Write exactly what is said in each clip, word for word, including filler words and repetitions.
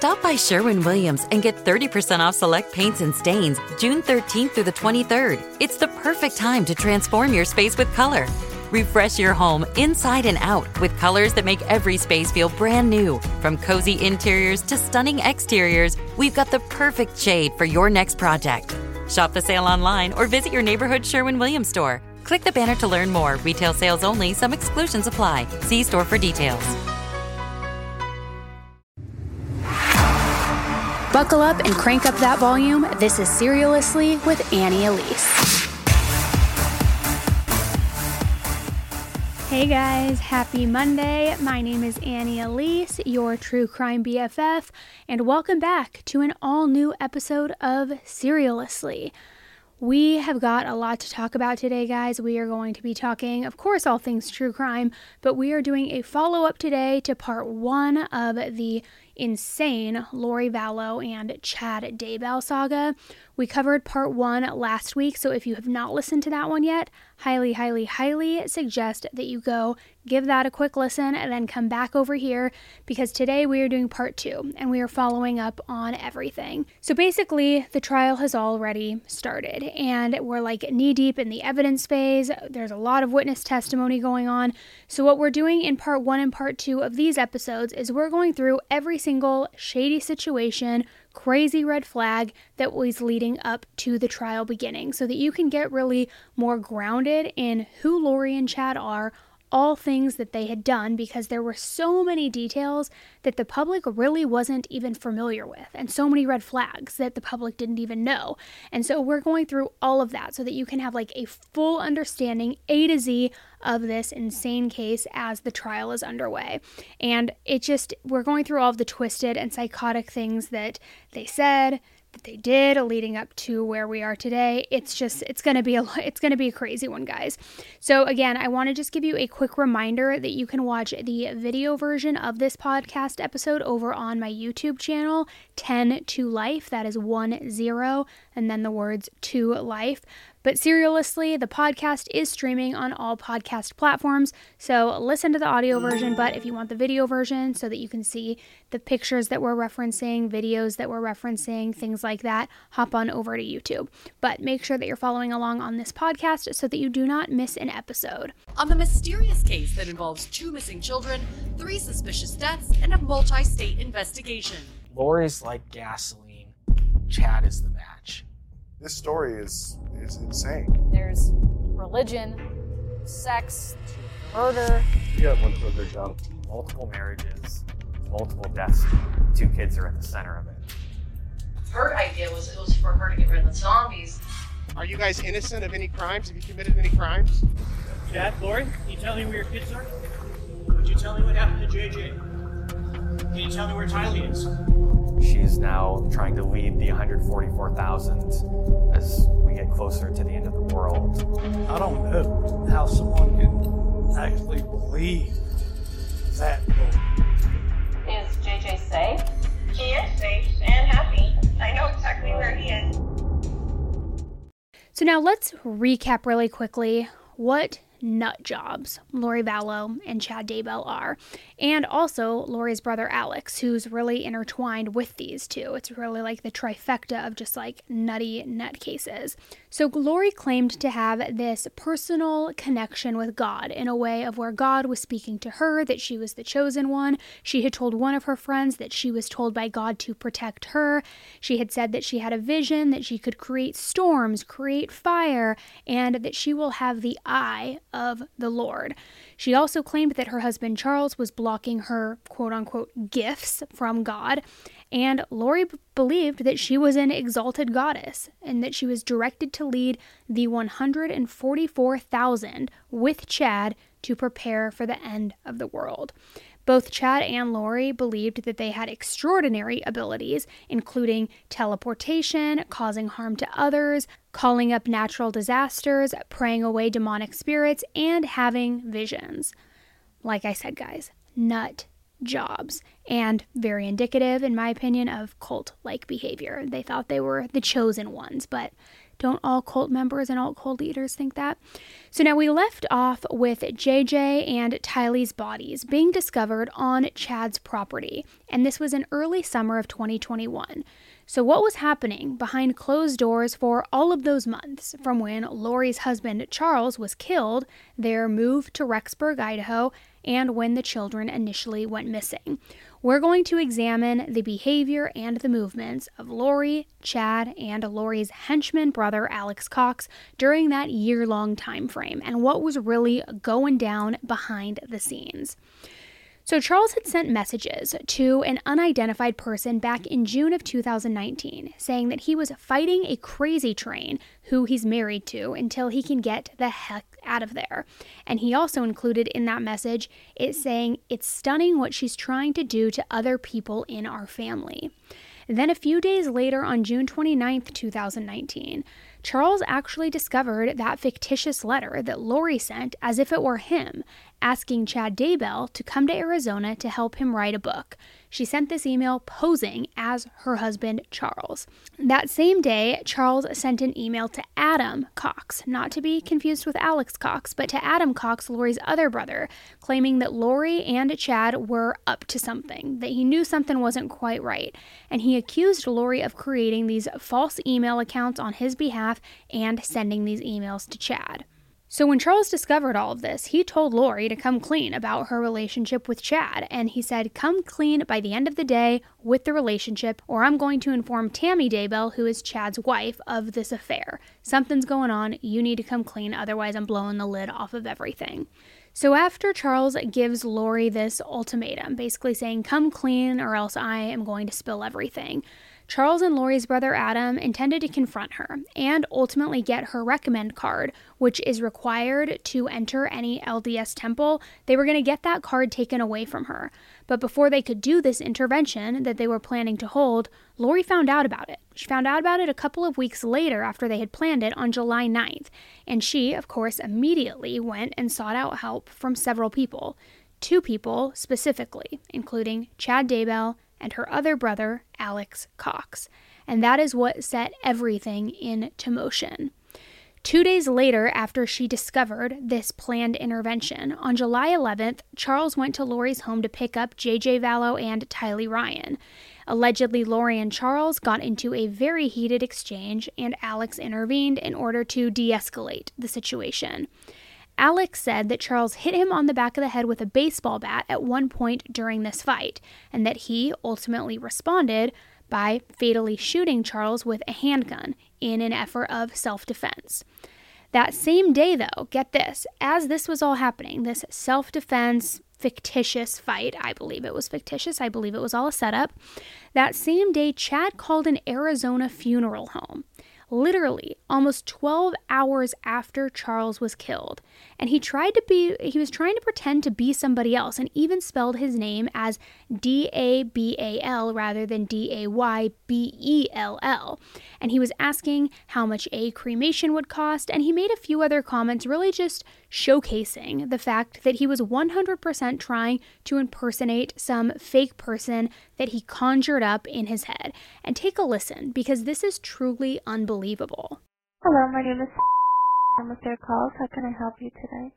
Stop by Sherwin-Williams and get thirty percent off select paints and stains June thirteenth through the twenty-third. It's the perfect time to transform your space with color. Refresh your home inside and out with colors that make every space feel brand new. From cozy interiors to stunning exteriors, we've got the perfect shade for your next project. Shop the sale online or visit your neighborhood Sherwin-Williams store. Click the banner to learn more. Retail sales only. Some exclusions apply. See store for details. Buckle up and crank up that volume. This is Seriously with Annie Elise. Hey guys, happy Monday. My name is Annie Elise, your true crime B F F, and welcome back to an all-new episode of Seriously. We have got a lot to talk about today, guys. We are going to be talking, of course, all things true crime, but we are doing a follow-up today to part one of the insane Lori Vallow and Chad Daybell saga. We covered part one last week, so if you have not listened to that one yet, highly, highly, highly suggest that you go give that a quick listen and then come back over here, because today we are doing part two and we are following up on everything. So basically, the trial has already started and we're like knee deep in the evidence phase. There's a lot of witness testimony going on. So what we're doing in part one and part two of these episodes is we're going through every single shady situation, crazy red flag that was leading up to the trial beginning, so that you can get really more grounded in who Lori and Chad are, all things that they had done, because there were so many details that the public really wasn't even familiar with, and so many red flags that the public didn't even know. And so we're going through all of that so that you can have like a full understanding, A to Z, of this insane case as the trial is underway. And it just, we're going through all of the twisted and psychotic things that they said, that they did leading up to where we are today. It's just, it's going to be a, it's going to be a crazy one, guys. So again, I want to just give you a quick reminder that you can watch the video version of this podcast episode over on my YouTube channel, ten to life. That is one zero, and then the words to life. But seriously, the podcast is streaming on all podcast platforms, so listen to the audio version, but if you want the video version so that you can see the pictures that we're referencing, videos that we're referencing, things like that, hop on over to YouTube. But make sure that you're following along on this podcast so that you do not miss an episode. On the mysterious case that involves two missing children, three suspicious deaths, and a multi-state investigation. Lori's like gasoline. Chad is the match. This story is is insane. There's religion, sex, murder. You have one further down. Multiple marriages, multiple deaths. Two kids are at the center of it. Her idea was it was for her to get rid of the zombies. Are you guys innocent of any crimes? Have you committed any crimes? Chad, Lori, can you tell me where your kids are? Could you tell me what happened to J J? Can you tell me where Tylee is? She's now trying to lead the one hundred forty-four thousand as we get closer to the end of the world. I don't know how someone can actually believe that. Is J J safe? He is safe and happy. I know exactly where he is. So now let's recap really quickly what nut jobs Lori Vallow and Chad Daybell are, and also Lori's brother Alex, who's really intertwined with these two. It's really like the trifecta of just like nutty nut cases. So Lori claimed to have this personal connection with God in a way of where God was speaking to her, that she was the chosen one. She had told one of her friends that she was told by God to protect her. She had said that she had a vision that she could create storms, create fire, and that she will have the eye of the Lord. She also claimed that her husband Charles was blocking her quote-unquote gifts from God, and Lori b- believed that she was an exalted goddess and that she was directed to lead the one hundred forty-four thousand with Chad to prepare for the end of the world. Both Chad and Lori believed that they had extraordinary abilities, including teleportation, causing harm to others, calling up natural disasters, praying away demonic spirits, and having visions. Like I said, guys, nut jobs, and very indicative, in my opinion, of cult-like behavior. They thought they were the chosen ones, but Don't all cult members and all cult leaders think that? So now we left off with J J and Tylee's bodies being discovered on Chad's property, and this was in early summer of twenty twenty-one. So what was happening behind closed doors for all of those months, from when Lori's husband Charles was killed, their move to Rexburg, Idaho, and when the children initially went missing? We're going to examine the behavior and the movements of Lori, Chad, and Lori's henchman brother Alex Cox during that year-long time frame, and what was really going down behind the scenes. So Charles had sent messages to an unidentified person back in June of two thousand nineteen, saying that he was fighting a crazy train who he's married to until he can get the heck out of there. And he also included in that message it saying, "It's stunning what she's trying to do to other people in our family." Then a few days later, on June twenty-ninth, two thousand nineteen, Charles actually discovered that fictitious letter that Lori sent as if it were him, asking Chad Daybell to come to Arizona to help him write a book. She sent this email posing as her husband, Charles. That same day, Charles sent an email to Adam Cox, not to be confused with Alex Cox, but to Adam Cox, Lori's other brother, claiming that Lori and Chad were up to something, that he knew something wasn't quite right, and he accused Lori of creating these false email accounts on his behalf and sending these emails to Chad. So when Charles discovered all of this, he told Lori to come clean about her relationship with Chad, and he said, "Come clean by the end of the day with the relationship, or I'm going to inform Tammy Daybell, who is Chad's wife, of this affair. Something's going on, you need to come clean, otherwise I'm blowing the lid off of everything." So after Charles gives Lori this ultimatum, basically saying, "Come clean or else I am going to spill everything," Charles and Lori's brother Adam intended to confront her and ultimately get her recommend card, which is required to enter any L D S temple. They were going to get that card taken away from her. But before they could do this intervention that they were planning to hold, Lori found out about it. She found out about it a couple of weeks later after they had planned it on July ninth. And she, of course, immediately went and sought out help from several people. Two people specifically, including Chad Daybell and her other brother, Alex Cox. And that is what set everything into motion. Two days later, after she discovered this planned intervention, on July eleventh, Charles went to Lori's home to pick up J J Vallow and Tylee Ryan. Allegedly, Lori and Charles got into a very heated exchange, and Alex intervened in order to de-escalate the situation. Alex said that Charles hit him on the back of the head with a baseball bat at one point during this fight, and that he ultimately responded by fatally shooting Charles with a handgun in an effort of self-defense. That same day, though, get this, as this was all happening, this self-defense fictitious fight, I believe it was fictitious, I believe it was all a setup, that same day Chad called an Arizona funeral home. Literally almost twelve hours after Charles was killed. And he tried to be, he was trying to pretend to be somebody else and even spelled his name as D A B A L rather than D A Y B E L L. And he was asking how much a cremation would cost, and he made a few other comments really just showcasing the fact that he was one hundred percent trying to impersonate some fake person that he conjured up in his head. And take a listen, because this is truly unbelievable. Hello, my name is I'm with their calls. How can I help you today?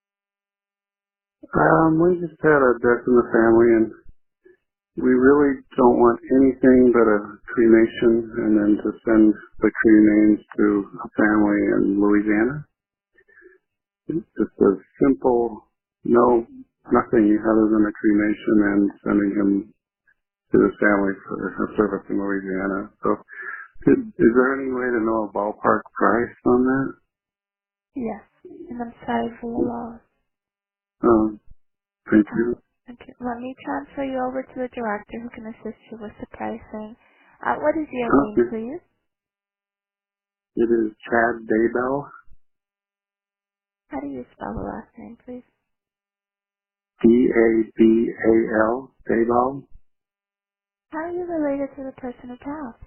Um, we just had a death in the family, and we really don't want anything but a cremation and then to send the cremains to a family in Louisiana. It's just a simple, no, nothing other than a cremation and sending him to his family for a service in Louisiana. So, is, is there any way to know a ballpark price on that? Yes, and I'm sorry for your loss. Um, thank you. Okay, let me transfer you over to the director who can assist you with the pricing. Uh, what is your okay. name, please? It is Chad Daybell. How do you spell the last name, please? D A B A L, Daybell. How are you related to the person who passed?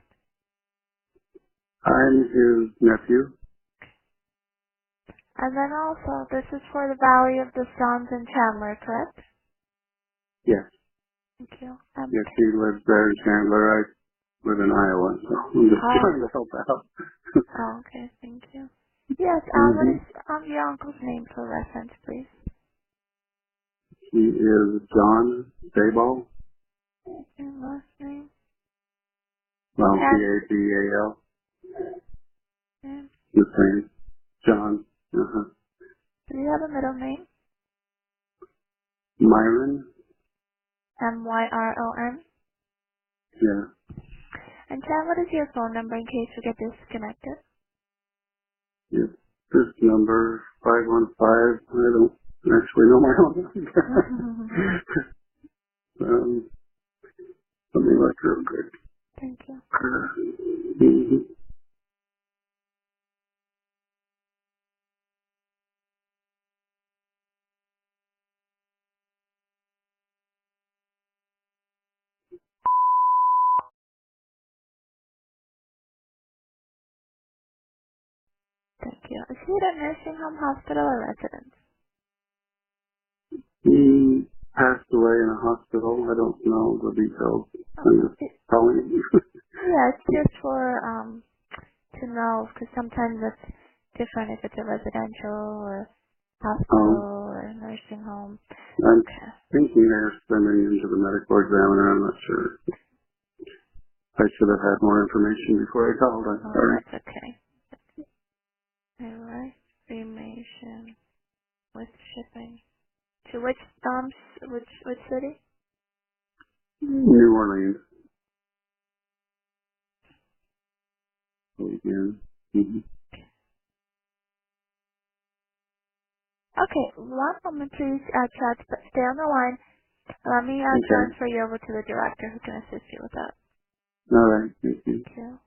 I'm his nephew. And then also, this is for the Valley of the Suns in Chandler, correct? Yes. Thank you. Um, yes, he lives there in Chandler. I live in Iowa, so I'm just Hi. trying to help out. Oh, okay, thank you. Yes, um, what is um, your uncle's name for reference, please? He is John Dayball. And last name? Well, And- D A B A L. And The same. John. Uh-huh. do you have a middle name? Myron. M Y R O N? Yeah. And Chad, what is your phone number in case we get disconnected? Yes. This number, five one five, I don't actually know my own number. um, let me look real quick. Thank you. Mm-hmm. Thank you. Is he at a nursing home, hospital, or residence? He passed away in a hospital. I don't know the details. I'm just telling you. Yeah, it's just for, um, to know, because sometimes it's different if it's a residential or hospital Um, or a nursing home. I'm Okay. thinking they're sending him to the medical examiner. I'm not sure. I should have had more information before I called. I'm Oh, sorry. that's okay. Alright, cremation with shipping. To which, um, s- which, which city? New Orleans. Again. Mm-hmm. Okay, one moment please, uh, Chad, but stay on the line. Let me, uh, Okay. transfer you over to the director who can assist you with that. All right. Thank you. Thank you.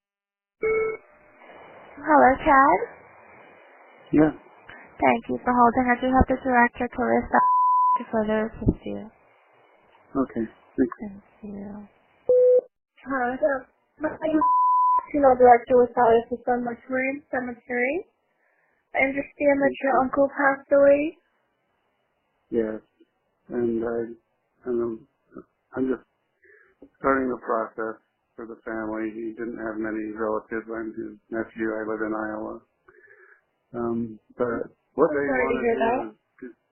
Hello, Chad? Yeah. Thank you for holding. I do have the director, Clarissa, to further assist you. Okay. Thanks. Thank you. Hi, uh, my name is Female Director with Valley Sun Mortuary Cemetery. I understand that your uncle passed away. Yes. And I, I'm, I'm just starting the process for the family. He didn't have many relatives. I'm his nephew. I live in Iowa. Um, but what I'm they sorry to want hear to that. do is,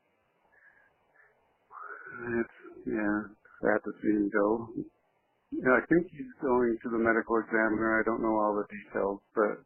it's, yeah, sad to see him go. Yeah, I think he's going to the medical examiner. I don't know all the details, but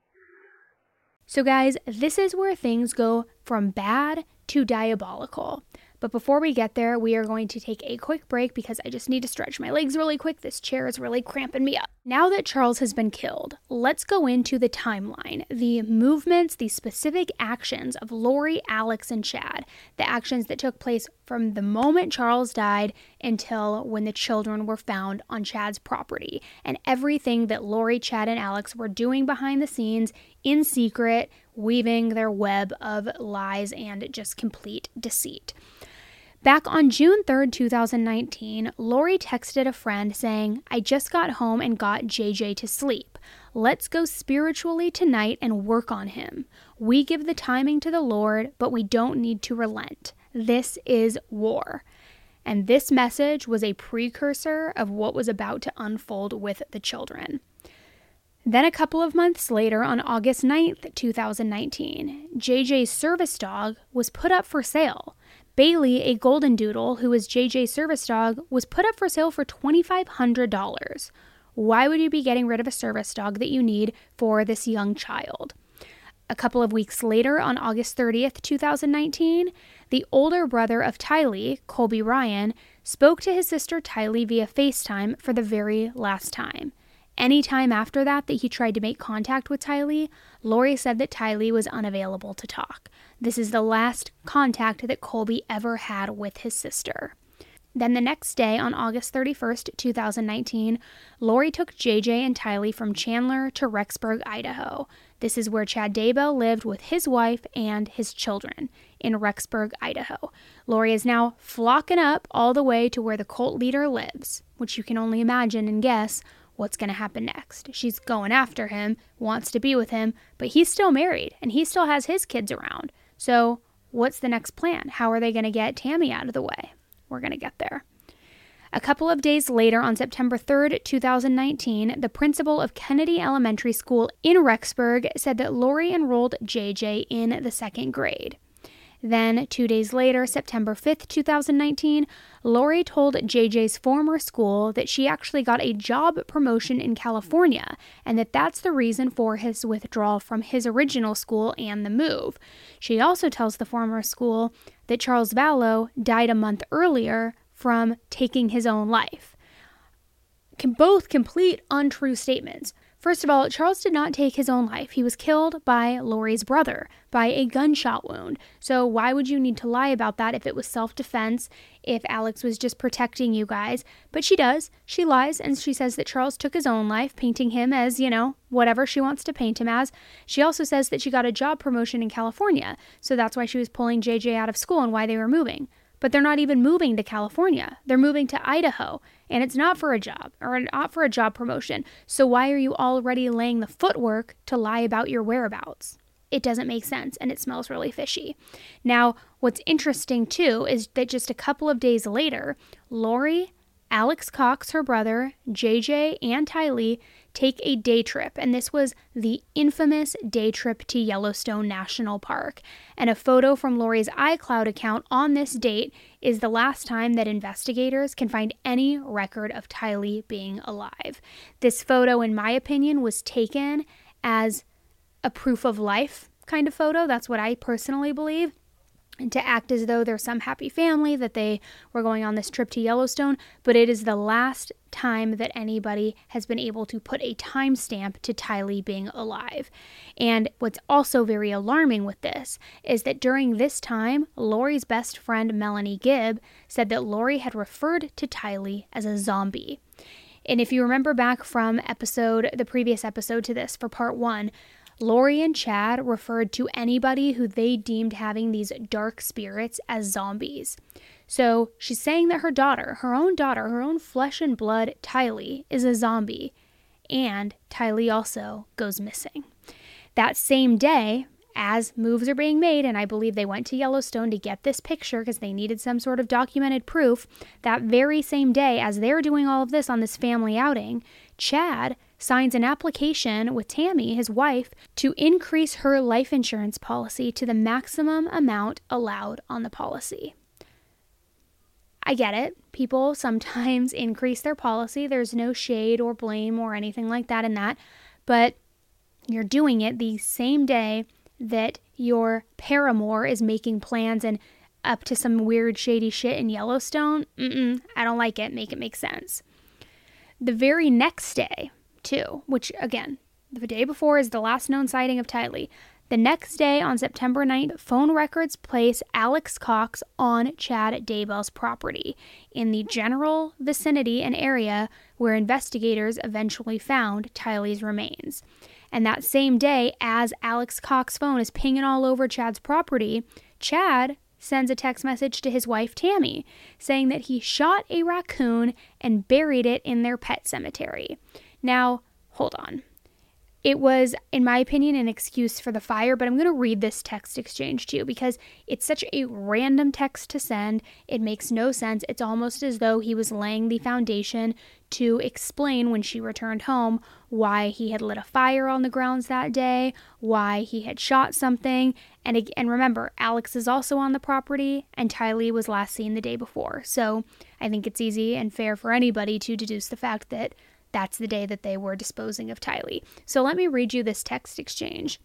So, guys, this is where things go from bad to diabolical. But before we get there, we are going to take a quick break because I just need to stretch my legs really quick. This chair is really cramping me up. Now that Charles has been killed, let's go into the timeline, the movements, the specific actions of Lori, Alex, and Chad, the actions that took place from the moment Charles died until when the children were found on Chad's property, and everything that Lori, Chad, and Alex were doing behind the scenes in secret, weaving their web of lies and just complete deceit. Back on June third, two thousand nineteen, Lori texted a friend saying, "I just got home and got J J to sleep. Let's go spiritually tonight and work on him. We give the timing to the Lord, but we don't need to relent. This is war." And this message was a precursor of what was about to unfold with the children. Then a couple of months later, on August ninth, two thousand nineteen, J J's service dog was put up for sale. Bailey, a golden doodle who was J J's service dog, was put up for sale for twenty-five hundred dollars. Why would you be getting rid of a service dog that you need for this young child? A couple of weeks later, on August thirtieth, two thousand nineteen, the older brother of Tylee, Colby Ryan, spoke to his sister Tylee via FaceTime for the very last time. Any time after that that he tried to make contact with Tylee, Lori said that Tylee was unavailable to talk. This is the last contact that Colby ever had with his sister. Then the next day, on August thirty-first, two thousand nineteen, Lori took J J and Tylee from Chandler to Rexburg, Idaho. This is where Chad Daybell lived with his wife and his children, in Rexburg, Idaho. Lori is now flocking up all the way to where the cult leader lives, which you can only imagine and guess what's going to happen next. She's going after him, wants to be with him, but he's still married, and he still has his kids around. So what's the next plan? How are they going to get Tammy out of the way? We're going to get there. A couple of days later, on September third, two thousand nineteen, the principal of Kennedy Elementary School in Rexburg said that Lori enrolled J J in the second grade. Then, two days later, September fifth, two thousand nineteen, Lori told J J's former school that she actually got a job promotion in California, and that that's the reason for his withdrawal from his original school and the move. She also tells the former school that Charles Vallow died a month earlier from taking his own life. Can both complete untrue statements. First of all, Charles did not take his own life. He was killed by Lori's brother by a gunshot wound. So why would you need to lie about that if it was self-defense, if Alex was just protecting you guys? But she does. She lies, and she says that Charles took his own life, painting him as, you know, whatever she wants to paint him as. She also says that she got a job promotion in California, so that's why she was pulling J J out of school and why they were moving. But they're not even moving to California. They're moving to Idaho, and it's not for a job or not for a job promotion. So why are you already laying the footwork to lie about your whereabouts? It doesn't make sense, and it smells really fishy. Now, what's interesting, too, is that just a couple of days later, Lori, Alex Cox, her brother, J J, and Tylee take a day trip, and this was the infamous day trip to Yellowstone National Park. And a photo from Lori's iCloud account on this date is the last time that investigators can find any record of Tylee being alive. This photo, in my opinion, was taken as a proof of life kind of photo. That's what I personally believe. And to act as though they're some happy family, that they were going on this trip to Yellowstone, but it is the last time that anybody has been able to put a timestamp to Tylee being alive. And what's also very alarming with this is that during this time, Lori's best friend, Melanie Gibb, said that Lori had referred to Tylee as a zombie. And if you remember back from episode, the previous episode to this for part one, Lori and Chad referred to anybody who they deemed having these dark spirits as zombies. So she's saying that her daughter, her own daughter, her own flesh and blood, Tylee, is a zombie. And Tylee also goes missing. That same day, as moves are being made, and I believe they went to Yellowstone to get this picture because they needed some sort of documented proof, that very same day, as they're doing all of this on this family outing, Chad signs an application with Tammy, his wife, to increase her life insurance policy to the maximum amount allowed on the policy. I get it. People sometimes increase their policy. There's no shade or blame or anything like that in that. But you're doing it the same day that your paramour is making plans and up to some weird shady shit in Yellowstone. Mm-mm, I don't like it. Make it make sense. The very next day, too, which, again, the day before is the last known sighting of Tylee. The next day, on September ninth, phone records place Alex Cox on Chad Daybell's property in the general vicinity and area where investigators eventually found Tylee's remains. And that same day, as Alex Cox's phone is pinging all over Chad's property, Chad sends a text message to his wife, Tammy, saying that he shot a raccoon and buried it in their pet cemetery. Now, hold on. It was, in my opinion, an excuse for the fire, but I'm going to read this text exchange to you because it's such a random text to send. It makes no sense. It's almost as though he was laying the foundation to explain when she returned home why he had lit a fire on the grounds that day, why he had shot something. And, and remember, Alex is also on the property, and Tylee was last seen the day before. So I think it's easy and fair for anybody to deduce the fact that that's the day that they were disposing of Tylee. So let me read you this text exchange.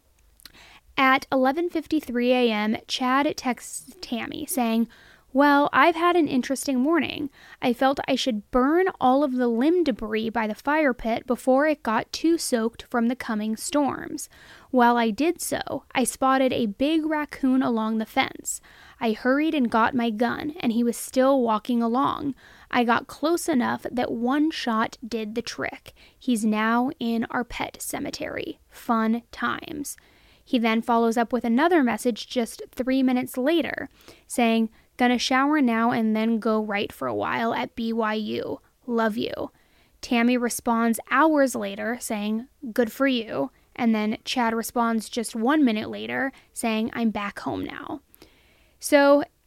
At eleven fifty-three a.m., Chad texts Tammy saying, "Well, I've had an interesting morning. I felt I should burn all of the limb debris by the fire pit before it got too soaked from the coming storms. While I did so, I spotted a big raccoon along the fence. I hurried and got my gun, and he was still walking along. I got close enough that one shot did the trick. He's now in our pet cemetery. Fun times." He then follows up with another message just three minutes later, saying, "Gonna shower now and then go right for a while at B Y U. Love you." Tammy responds hours later saying, "Good for you." And then Chad responds just one minute later saying, "I'm back home now." So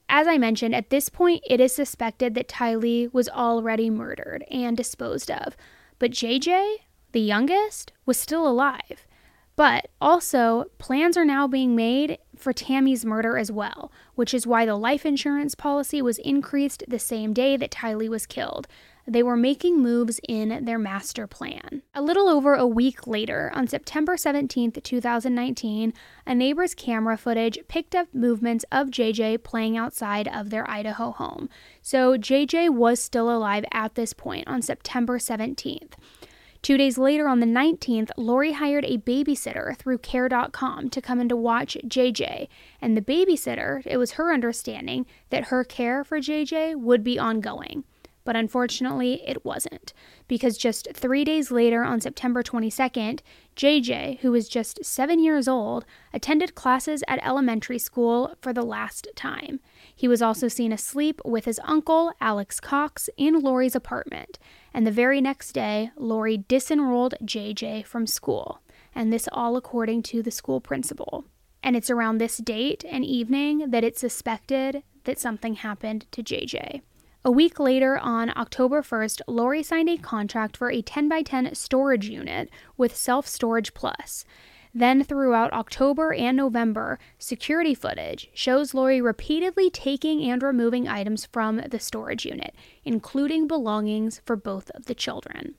As I mentioned, at this point, it is suspected that Tylee was already murdered and disposed of. But J J, the youngest, was still alive. But also, plans are now being made for Tammy's murder as well, which is why the life insurance policy was increased the same day that Tylee was killed. They were making moves in their master plan. A little over a week later, on September seventeenth, two thousand nineteen, a neighbor's camera footage picked up movements of J J playing outside of their Idaho home. So J J was still alive at this point on September seventeenth. Two days later, on the nineteenth, Lori hired a babysitter through care dot com to come in to watch J J. And the babysitter, it was her understanding that her care for J J would be ongoing. But unfortunately, it wasn't, because just three days later, on September twenty-second, J J, who was just seven years old, attended classes at elementary school for the last time. He was also seen asleep with his uncle, Alex Cox, in Lori's apartment. And the very next day, Lori disenrolled J J from school. And this all according to the school principal. And it's around this date and evening that it's suspected that something happened to J J. A week later, on October first, Lori signed a contract for a ten by ten storage unit with Self Storage Plus. Then throughout October and November, security footage shows Lori repeatedly taking and removing items from the storage unit, including belongings for both of the children.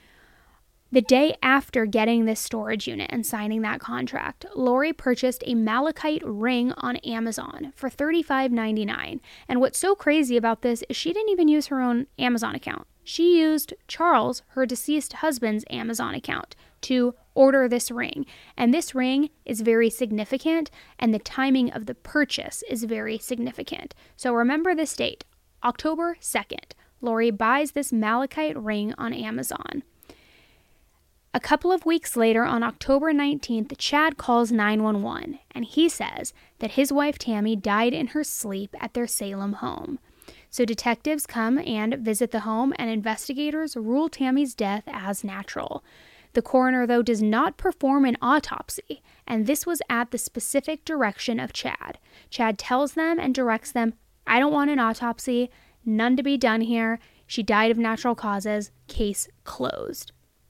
The day after getting this storage unit and signing that contract, Lori purchased a malachite ring on Amazon for thirty-five ninety-nine. And what's so crazy about this is she didn't even use her own Amazon account. She used Charles, her deceased husband's Amazon account, to order this ring. And this ring is very significant, and the timing of the purchase is very significant. So remember this date, October second. Lori buys this malachite ring on Amazon. A couple of weeks later, on October nineteenth, Chad calls nine one one, and he says that his wife Tammy died in her sleep at their Salem home. So detectives come and visit the home, and investigators rule Tammy's death as natural. The coroner, though, does not perform an autopsy, and this was at the specific direction of Chad. Chad tells them and directs them, "I don't want an autopsy, none to be done here. She died of natural causes, case closed."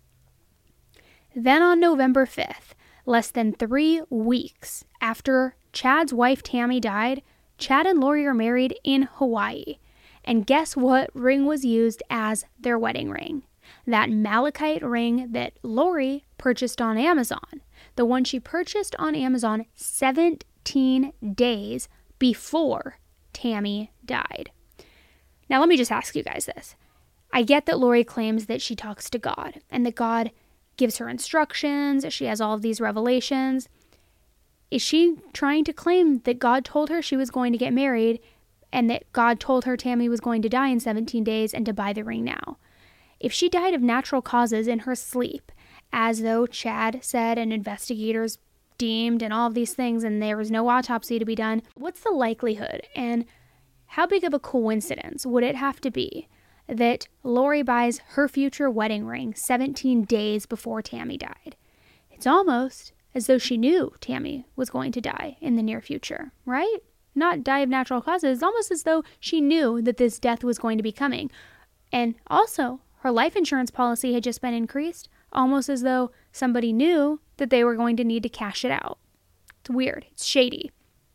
Then on November fifth, less than three weeks after Chad's wife Tammy died, Chad and Lori are married in Hawaii. And guess what ring was used as their wedding ring? That malachite ring that Lori purchased on Amazon. The one she purchased on Amazon seventeen days before Tammy died. Now let me just ask you guys this. I get that Lori claims that she talks to God and that God gives her instructions, she has all of these revelations. Is she trying to claim that God told her she was going to get married and that God told her Tammy was going to die in seventeen days and to buy the ring now? If she died of natural causes in her sleep, as though Chad said and investigators deemed and all of these things, and there was no autopsy to be done, what's the likelihood and how big of a coincidence would it have to be that Lori buys her future wedding ring seventeen days before Tammy died? It's almost as though she knew Tammy was going to die in the near future, right? Not die of natural causes. It's almost as though she knew that this death was going to be coming. And also, her life insurance policy had just been increased, almost as though somebody knew that they were going to need to cash it out. It's weird. It's shady.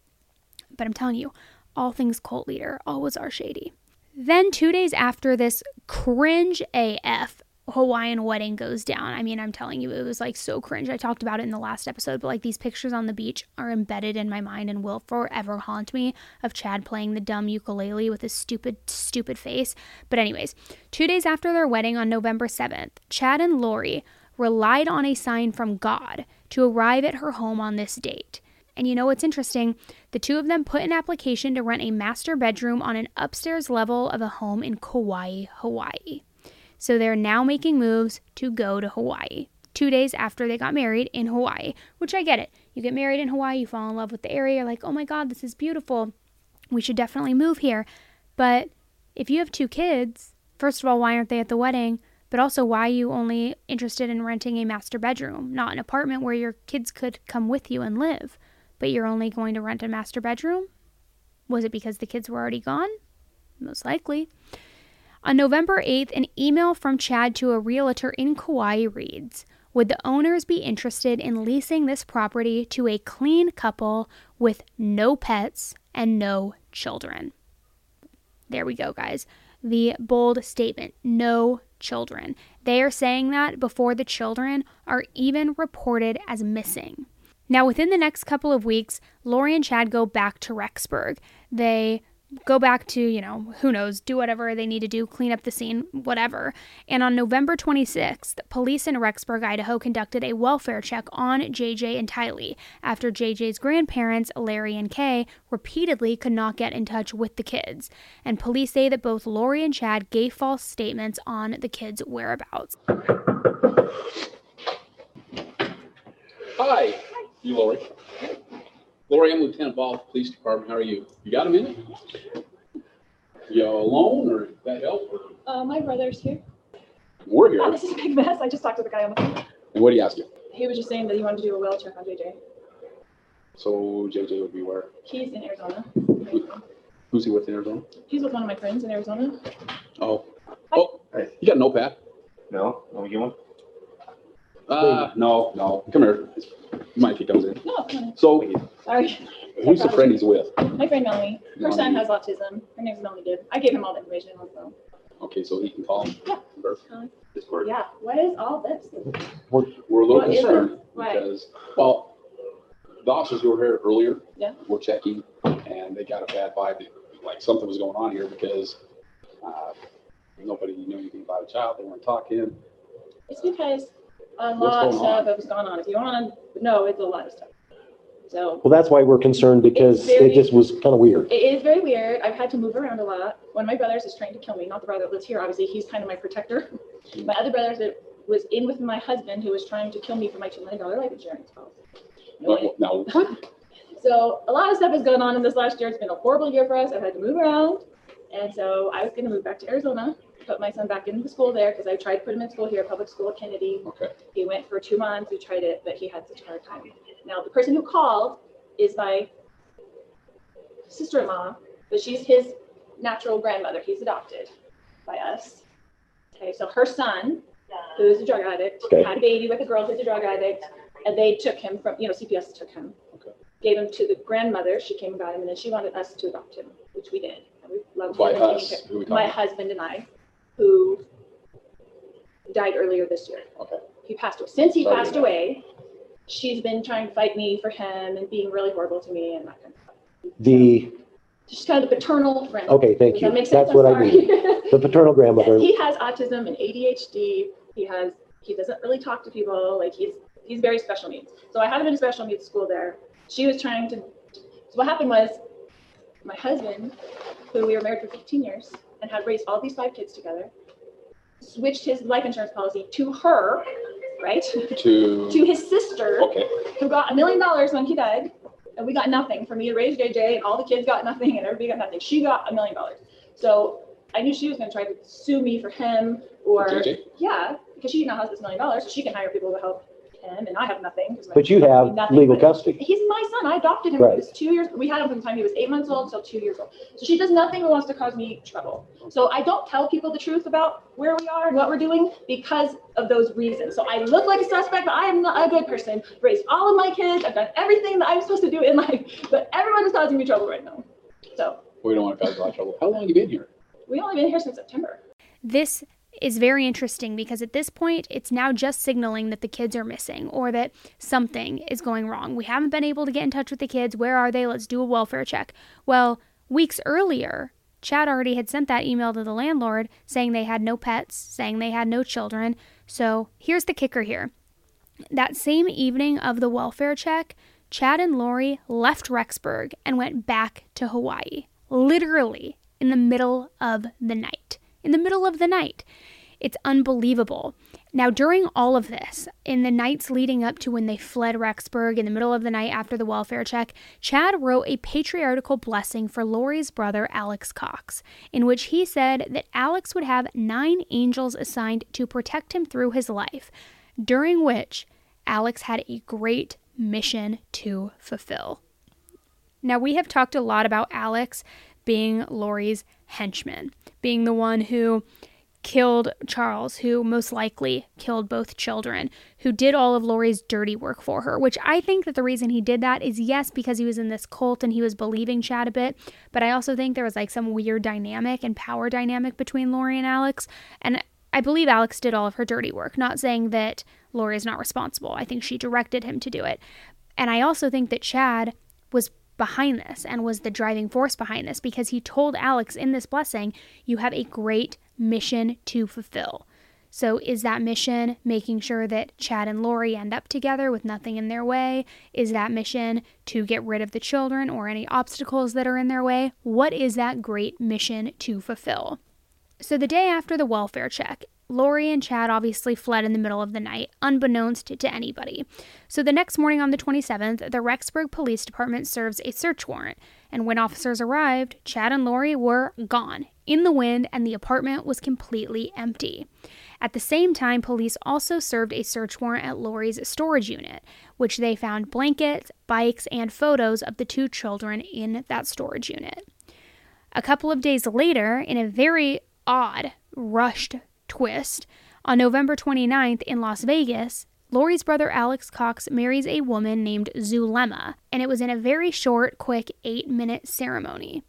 But I'm telling you, all things cult leader always are shady. Then two days after this cringe A F Hawaiian wedding goes down, I mean, I'm telling you, it was like so cringe. I talked about it in the last episode, but like these pictures on the beach are embedded in my mind and will forever haunt me of Chad playing the dumb ukulele with his stupid, stupid face. But anyways, two days after their wedding on November seventh, Chad and Lori relied on a sign from God to arrive at her home on this date. And you know what's interesting? The two of them put an application to rent a master bedroom on an upstairs level of a home in Kauai, Hawaii. So they're now making moves to go to Hawaii, two days after they got married in Hawaii, which I get it. You get married in Hawaii, you fall in love with the area, you're like, oh my God, this is beautiful. We should definitely move here. But if you have two kids, first of all, why aren't they at the wedding? But also, why are you only interested in renting a master bedroom, not an apartment where your kids could come with you and live? But you're only going to rent a master bedroom? Was it because the kids were already gone? Most likely. On November eighth, an email from Chad to a realtor in Kauai reads, "Would the owners be interested in leasing this property to a clean couple with no pets and no children?" There we go, guys. The bold statement, no children. They are saying that before the children are even reported as missing. Now, within the next couple of weeks, Lori and Chad go back to Rexburg. They go back to, you know, who knows, do whatever they need to do, clean up the scene, whatever. And on November twenty-sixth, police in Rexburg, Idaho, conducted a welfare check on J J and Tylee after J J's grandparents, Larry and Kay, repeatedly could not get in touch with the kids. And police say that both Lori and Chad gave false statements on the kids' whereabouts. Hi, you Lori. Lori, I'm Lieutenant Ball, Police Department. How are you? You got a minute? You alone, or that help? Or? Uh, my brother's here. We're here. Oh, this is a big mess. I just talked to the guy on the phone. And what did he ask you? He was just saying that he wanted to do a well check on J J. So J J would be where? He's in Arizona. Who's he with in Arizona? He's with one of my friends in Arizona. Oh. Oh, hey. You got a notepad? No. Want me to get one? Uh, no, no. Come here. You mind if he comes in? No, come on. So, Sorry. who's the friend he's with? My friend Melanie. Her son has autism. Her name's Melanie Gibb. I gave him all the information on the phone. Okay, so he can call him? Yeah. Discord. Yeah. What is all this? We're, we're a little What is concerned it? Why? because, well, the officers who were here earlier Yeah. were checking, and they got a bad vibe, that, like something was going on here because uh, nobody knew anything about a child. They weren't talking. It's because a What's lot of going stuff on? was going on. If you want to know, it's a lot of stuff. So Well, that's why we're concerned, because It's very- it just was kind of weird. it is very weird. I've had to move around a lot. One of my brothers is trying to kill me. Not the brother that lives here, obviously. He's kind of my protector. My other brother that was in with my husband, who was trying to kill me for my two million dollars life insurance policy. No way. Now, what? So a lot of stuff has gone on in this last year. It's been a horrible year for us. I've had to move around. And so I was going to move back to Arizona, put my son back into the school there because I tried to put him in school here, public school at Kennedy. Okay. He went for two months. We tried it, but he had such a hard time. Now, the person who called is my sister-in-law, but she's his natural grandmother. He's adopted by us. Okay, so her son, who is a drug addict, Okay. had a baby with a girl who's a drug addict, and they took him from, you know, C P S took him. Okay. Gave him to the grandmother. She came and got him, and then she wanted us to adopt him, which we did. And we loved By him. us? Who are we talking My about? husband and I, who died earlier this year. Okay. He passed away. Since he Sorry to passed hear that. away, she's been trying to fight me for him and being really horrible to me and that kind of stuff. The, She's kind of the paternal friend. okay, thank Does you. that make sense? That's I'm what I sorry. mean. The paternal grandmother. He has autism and A D H D. He has, he doesn't really talk to people. Like he's, he's very special needs. So I had him in a special needs school there. She was trying to, so what happened was my husband, who we were married for fifteen years and had raised all these five kids together, switched his life insurance policy to her, right? To, to his sister, okay. who got a million dollars when he died, and we got nothing for me to raise J J, and all the kids got nothing, and everybody got nothing. She got a million dollars. So I knew she was going to try to sue me for him, or J J? yeah, because she now has this million dollars, so she can hire people to help him, and I have nothing. 'cause my But you have nothing, legal but custody. He's my son. I adopted him when Right. he was two years. We had him from the time he was eight months old till two years old. So she does nothing that wants to cause me trouble. So I don't tell people the truth about where we are and what we're doing because of those reasons. So I look like a suspect, but I am not a good person. Raised all of my kids. I've done everything that I'm supposed to do in life, but everyone is causing me trouble right now. So We don't want to cause a lot of trouble. How long have you been here? we've only been here since September. This is very interesting because at this point, it's now just signaling that the kids are missing or that something is going wrong. We haven't been able to get in touch with the kids. Where are they? Let's do a welfare check. Well, weeks earlier, Chad already had sent that email to the landlord saying they had no pets, saying they had no children. So here's the kicker here. That same evening of the welfare check, Chad and Lori left Rexburg and went back to Hawaii, literally in the middle of the night. In the middle of the night. It's unbelievable. Now, during all of this, in the nights leading up to when they fled Rexburg in the middle of the night after the welfare check, Chad wrote a patriarchal blessing for Lori's brother, Alex Cox, in which he said that Alex would have nine angels assigned to protect him through his life, during which Alex had a great mission to fulfill. Now, we have talked a lot about Alex being Lori's henchman, being the one who killed Charles, who most likely killed both children, who did all of Lori's dirty work for her, which I think that the reason he did that is, yes, because he was in this cult and he was believing Chad a bit, but I also think there was like some weird dynamic and power dynamic between Lori and Alex, and I believe Alex did all of her dirty work, not saying that Lori is not responsible. I think she directed him to do it. And I also think that Chad was behind this and was the driving force behind this, because he told Alex in this blessing, you have a great mission to fulfill. So is that mission making sure that Chad and Lori end up together with nothing in their way? Is that mission to get rid of the children or any obstacles that are in their way? What is that great mission to fulfill? So the day after the welfare check, Lori and Chad obviously fled in the middle of the night, unbeknownst to anybody. So the next morning on the twenty-seventh, the Rexburg Police Department serves a search warrant, and when officers arrived, Chad and Lori were gone, in the wind, and the apartment was completely empty. At the same time, police also served a search warrant at Lori's storage unit, which they found blankets, bikes, and photos of the two children in that storage unit. A couple of days later, in a very odd, rushed twist, on November twenty-ninth in Las Vegas, Lori's brother Alex Cox marries a woman named Zulema, and it was in a very short, quick eight-minute ceremony.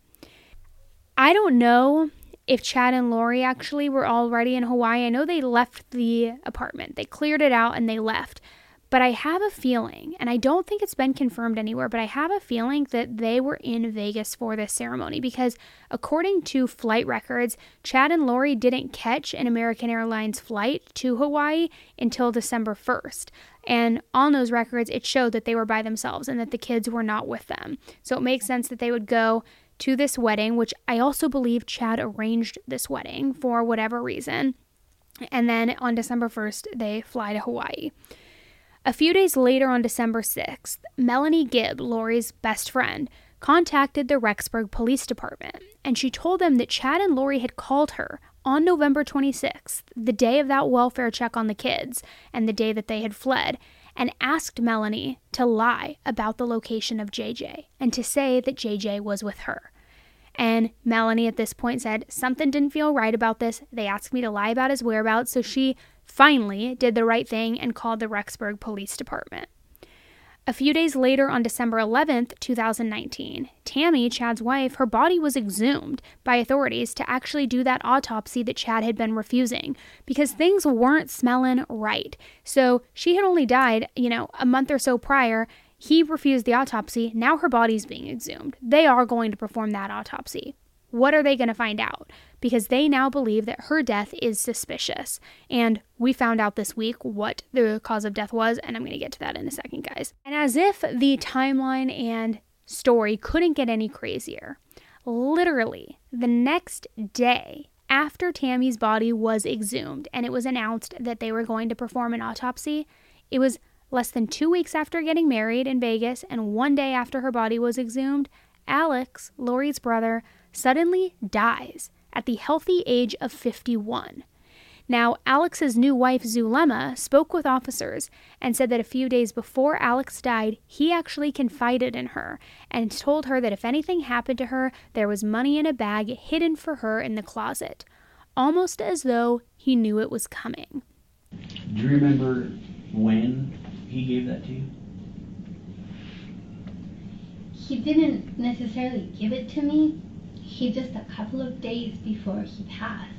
I don't know if Chad and Lori actually were already in Hawaii. I know they left the apartment. They cleared it out and they left. But I have a feeling, and I don't think it's been confirmed anywhere, but I have a feeling that they were in Vegas for this ceremony, because according to flight records, Chad and Lori didn't catch an American Airlines flight to Hawaii until December first. And on those records, it showed that they were by themselves and that the kids were not with them. So it makes sense that they would go to this wedding, which I also believe Chad arranged this wedding for whatever reason. And then on December first, they fly to Hawaii. A few days later, on December sixth, Melanie Gibb, Lori's best friend, contacted the Rexburg Police Department, and she told them that Chad and Lori had called her on November twenty-sixth, the day of that welfare check on the kids, and the day that they had fled, and asked Melanie to lie about the location of J J, and to say that J J was with her. And Melanie at this point said, something didn't feel right about this. They asked me to lie about his whereabouts, so she finally did the right thing and called the Rexburg Police Department. A few days later, on December eleventh, two thousand nineteen, Tammy, Chad's wife, her body was exhumed by authorities to actually do that autopsy that Chad had been refusing, because things weren't smelling right. So she had only died, you know, a month or so prior. He refused the autopsy. Now her body's being exhumed. They are going to perform that autopsy. What are they going to find out? Because they now believe that her death is suspicious. And we found out this week what the cause of death was, and I'm going to get to that in a second, guys. And as if the timeline and story couldn't get any crazier, literally the next day after Tammy's body was exhumed and it was announced that they were going to perform an autopsy, it was less than two weeks after getting married in Vegas and one day after her body was exhumed, Alex, Lori's brother, suddenly dies at the healthy age of fifty-one. Now, Alex's new wife, Zulema, spoke with officers and said that a few days before Alex died, he actually confided in her and told her that if anything happened to her, there was money in a bag hidden for her in the closet, almost as though he knew it was coming. Do you remember when he gave that to you? He didn't necessarily give it to me. He just a couple of days before he passed.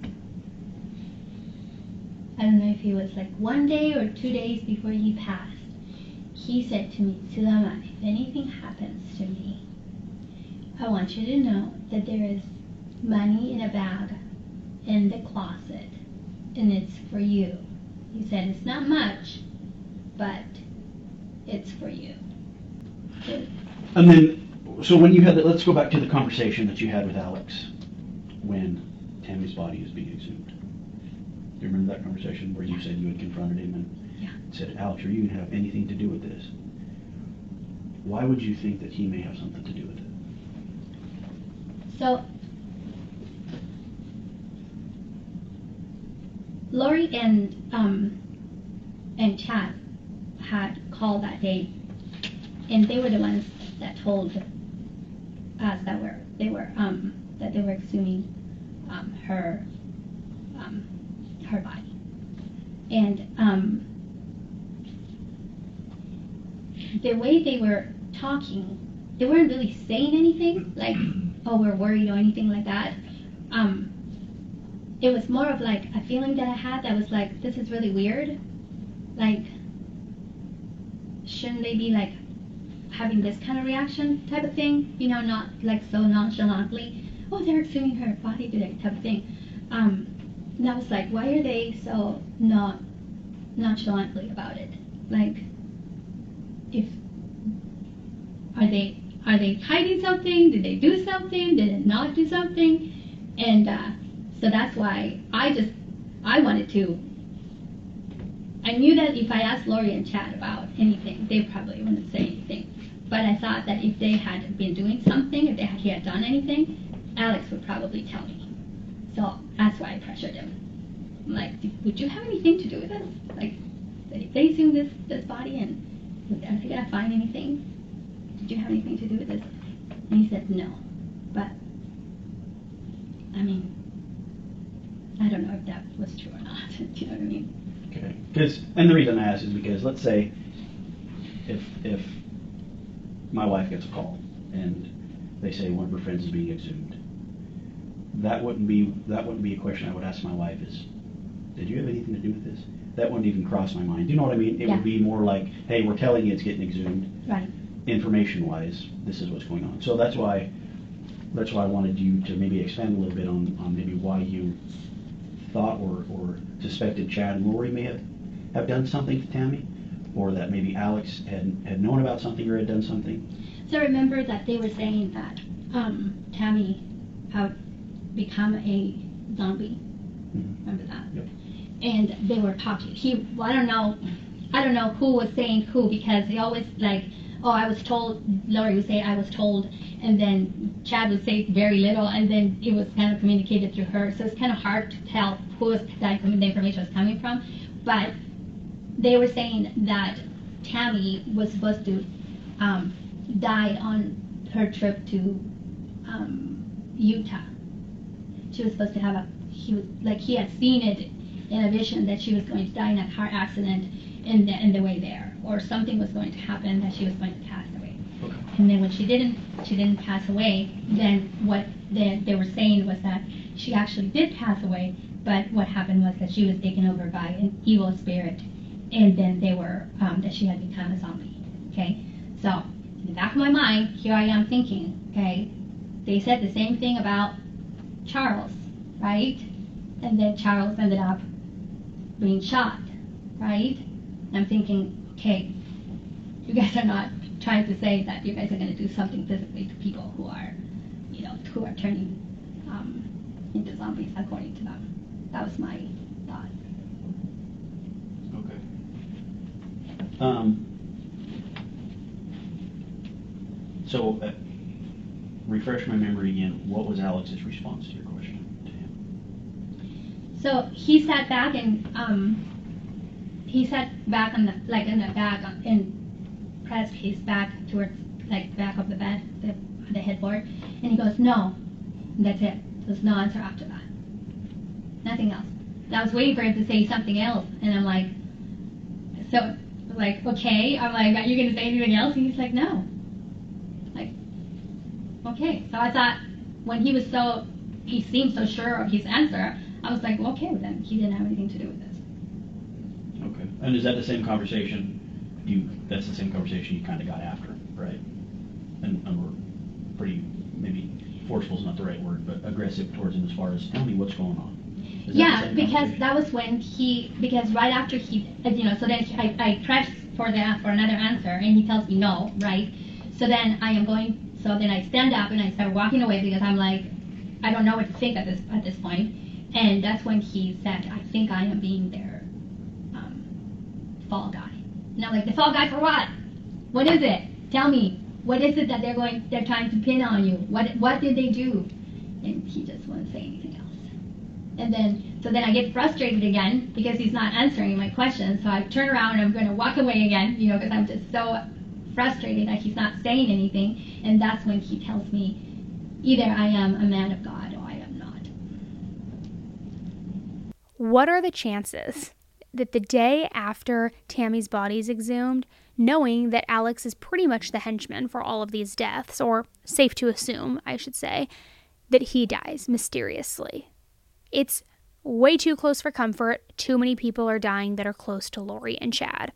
I don't know if it was like one day or two days before he passed. He said to me, Zulema, if anything happens to me, I want you to know that there is money in a bag in the closet, and it's for you. He said it's not much, but it's for you. So, and then, so when you had that, let's go back to the conversation that you had with Alex when Tammy's body is being exhumed. Do you remember that conversation where you said you had confronted him and yeah. said, Alex, are you going to have anything to do with this? Why would you think that he may have something to do with it? So, Lori and um, and Chad had called that day, and they were the ones that told us that were they were um, that they were exhuming um, her um, her body, and um, the way they were talking, they weren't really saying anything like, "Oh, we're worried" or anything like that. Um, it was more of like a feeling that I had that was like, "This is really weird." Like, shouldn't they be like having this kind of reaction type of thing, you know, not like so nonchalantly, oh, they're exhuming her body today type of thing. Um, and I was like, why are they so not nonchalantly about it? Like, if are they are they hiding something? Did they do something? Did they not do something? And uh, so that's why I just I wanted to. I knew that if I asked Lori and Chad about anything, they probably wouldn't say anything. But I thought that if they had been doing something, if they had, he had done anything, Alex would probably tell me. So that's why I pressured him. I'm like, would you have anything to do with this? Like, if they assume this, this body and are they gonna find anything? Did you have anything to do with this? And he said no. But, I mean, I don't know if that was true or not. Do you know what I mean? Okay. Because, and the reason I ask is because, let's say, if if my wife gets a call and they say one of her friends is being exhumed, that wouldn't be that wouldn't be a question I would ask my wife. Is, did you have anything to do with this? That wouldn't even cross my mind. Do you know what I mean? It Yeah. would be more like, hey, we're telling you it's getting exhumed. Right. Information-wise, this is what's going on. So that's why that's why I wanted you to maybe expand a little bit on, on maybe why you thought or, or suspected Chad and Lori may have, have done something to Tammy, or that maybe Alex had had known about something or had done something. So remember that they were saying that um, Tammy had become a zombie. Mm-hmm. Remember that? Yep. And they were talking. He, well, I don't know, I don't know who was saying who, because they always like, oh, I was told. Lori would say, I was told, and then Chad would say very little, and then it was kind of communicated through her. So it's kind of hard to tell who was, that the information was coming from. But they were saying that Tammy was supposed to um, die on her trip to um, Utah. She was supposed to have a, he was, like he had seen it in a vision that she was going to die in a car accident in the, in the way there, or something was going to happen that she was going to pass away. Okay. And then when she didn't, she didn't pass away, then what they, they were saying was that she actually did pass away, but what happened was that she was taken over by an evil spirit, and then they were, um, that she had become a zombie, okay? So, in the back of my mind, here I am thinking, okay, they said the same thing about Charles, right? And then Charles ended up being shot, right? And I'm thinking, okay, you guys are not trying to say that you guys are going to do something physically to people who are, you know, who are turning um, into zombies, according to them. That was my thought. Okay. Um, so, uh, refresh my memory again. What was Alex's response to your question to him? So he sat back and um, he sat back on the like in the back and pressed his back towards like back of the bed, the the headboard, and he goes, "No," and that's it. There's no answer after that. Nothing else. And I was waiting for him to say something else, and I'm like, so like okay, I'm like, are you gonna say anything else? And he's like, no. Like, okay. So I thought when he was so, he seemed so sure of his answer, I was like, well, okay, well, then he didn't have anything to do with this. Okay. And is that the same conversation? You that's the same conversation you kind of got after, right? And, and we're pretty maybe forceful is not the right word, but aggressive towards him as far as tell me what's going on. Is yeah, because that was when he, because right after he, you know, so then he, I, I pressed for the for another answer, and he tells me no, right? So then I am going, so then I stand up and I start walking away because I'm like, I don't know what to think at this at this point. And that's when he said, I think I am being their um, fall guy. And I'm like, the fall guy for what? What is it? Tell me. What is it that they're going, they're trying to pin on you? What what did they do? And he just wouldn't say anything else. And then, so then I get frustrated again because he's not answering my questions. So I turn around and I'm going to walk away again, you know, because I'm just so frustrated that he's not saying anything, and that's when he tells me, either I am a man of God or I am not. What are the chances that the day after Tammy's body is exhumed, knowing that Alex is pretty much the henchman for all of these deaths, or safe to assume, I should say, that he dies mysteriously? It's way too close for comfort. Too many people are dying that are close to Lori and Chad.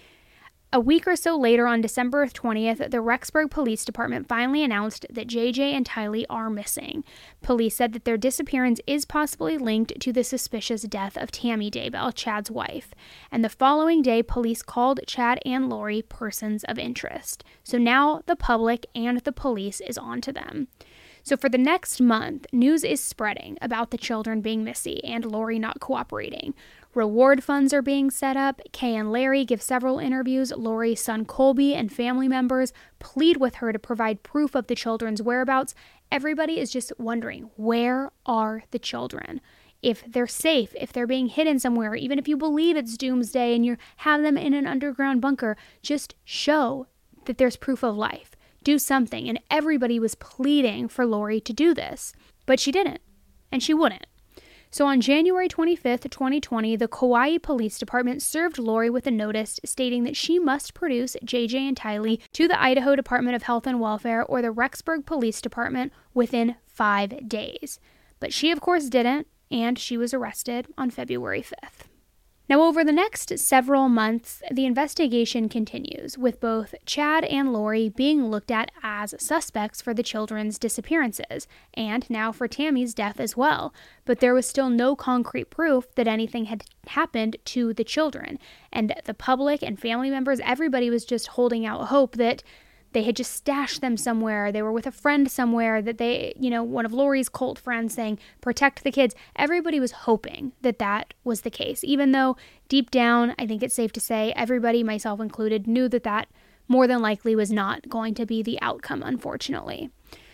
A week or so later, on December twentieth, the Rexburg Police Department finally announced that J J and Tylee are missing. Police said that their disappearance is possibly linked to the suspicious death of Tammy Daybell, Chad's wife. And the following day, police called Chad and Lori persons of interest. So now the public and the police is on to them. So for the next month, news is spreading about the children being missing and Lori not cooperating. Reward funds are being set up. Kay and Larry give several interviews. Lori's son Colby and family members plead with her to provide proof of the children's whereabouts. Everybody is just wondering, where are the children? If they're safe, if they're being hidden somewhere, even if you believe it's doomsday and you have them in an underground bunker, just show that there's proof of life. Do something. And everybody was pleading for Lori to do this. But she didn't. And she wouldn't. So on January twenty-fifth, twenty twenty, the Kauai Police Department served Lori with a notice stating that she must produce J J and Tylee to the Idaho Department of Health and Welfare or the Rexburg Police Department within five days. But she, of course, didn't, and she was arrested on February fifth. Now, over the next several months, the investigation continues, with both Chad and Lori being looked at as suspects for the children's disappearances, and now for Tammy's death as well. But there was still no concrete proof that anything had happened to the children, and the public and family members, everybody was just holding out hope that they had just stashed them somewhere. They were with a friend somewhere, that they, you know, one of Lori's cult friends saying, protect the kids. Everybody was hoping that that was the case, even though deep down, I think it's safe to say, everybody, myself included, knew that that more than likely was not going to be the outcome, unfortunately.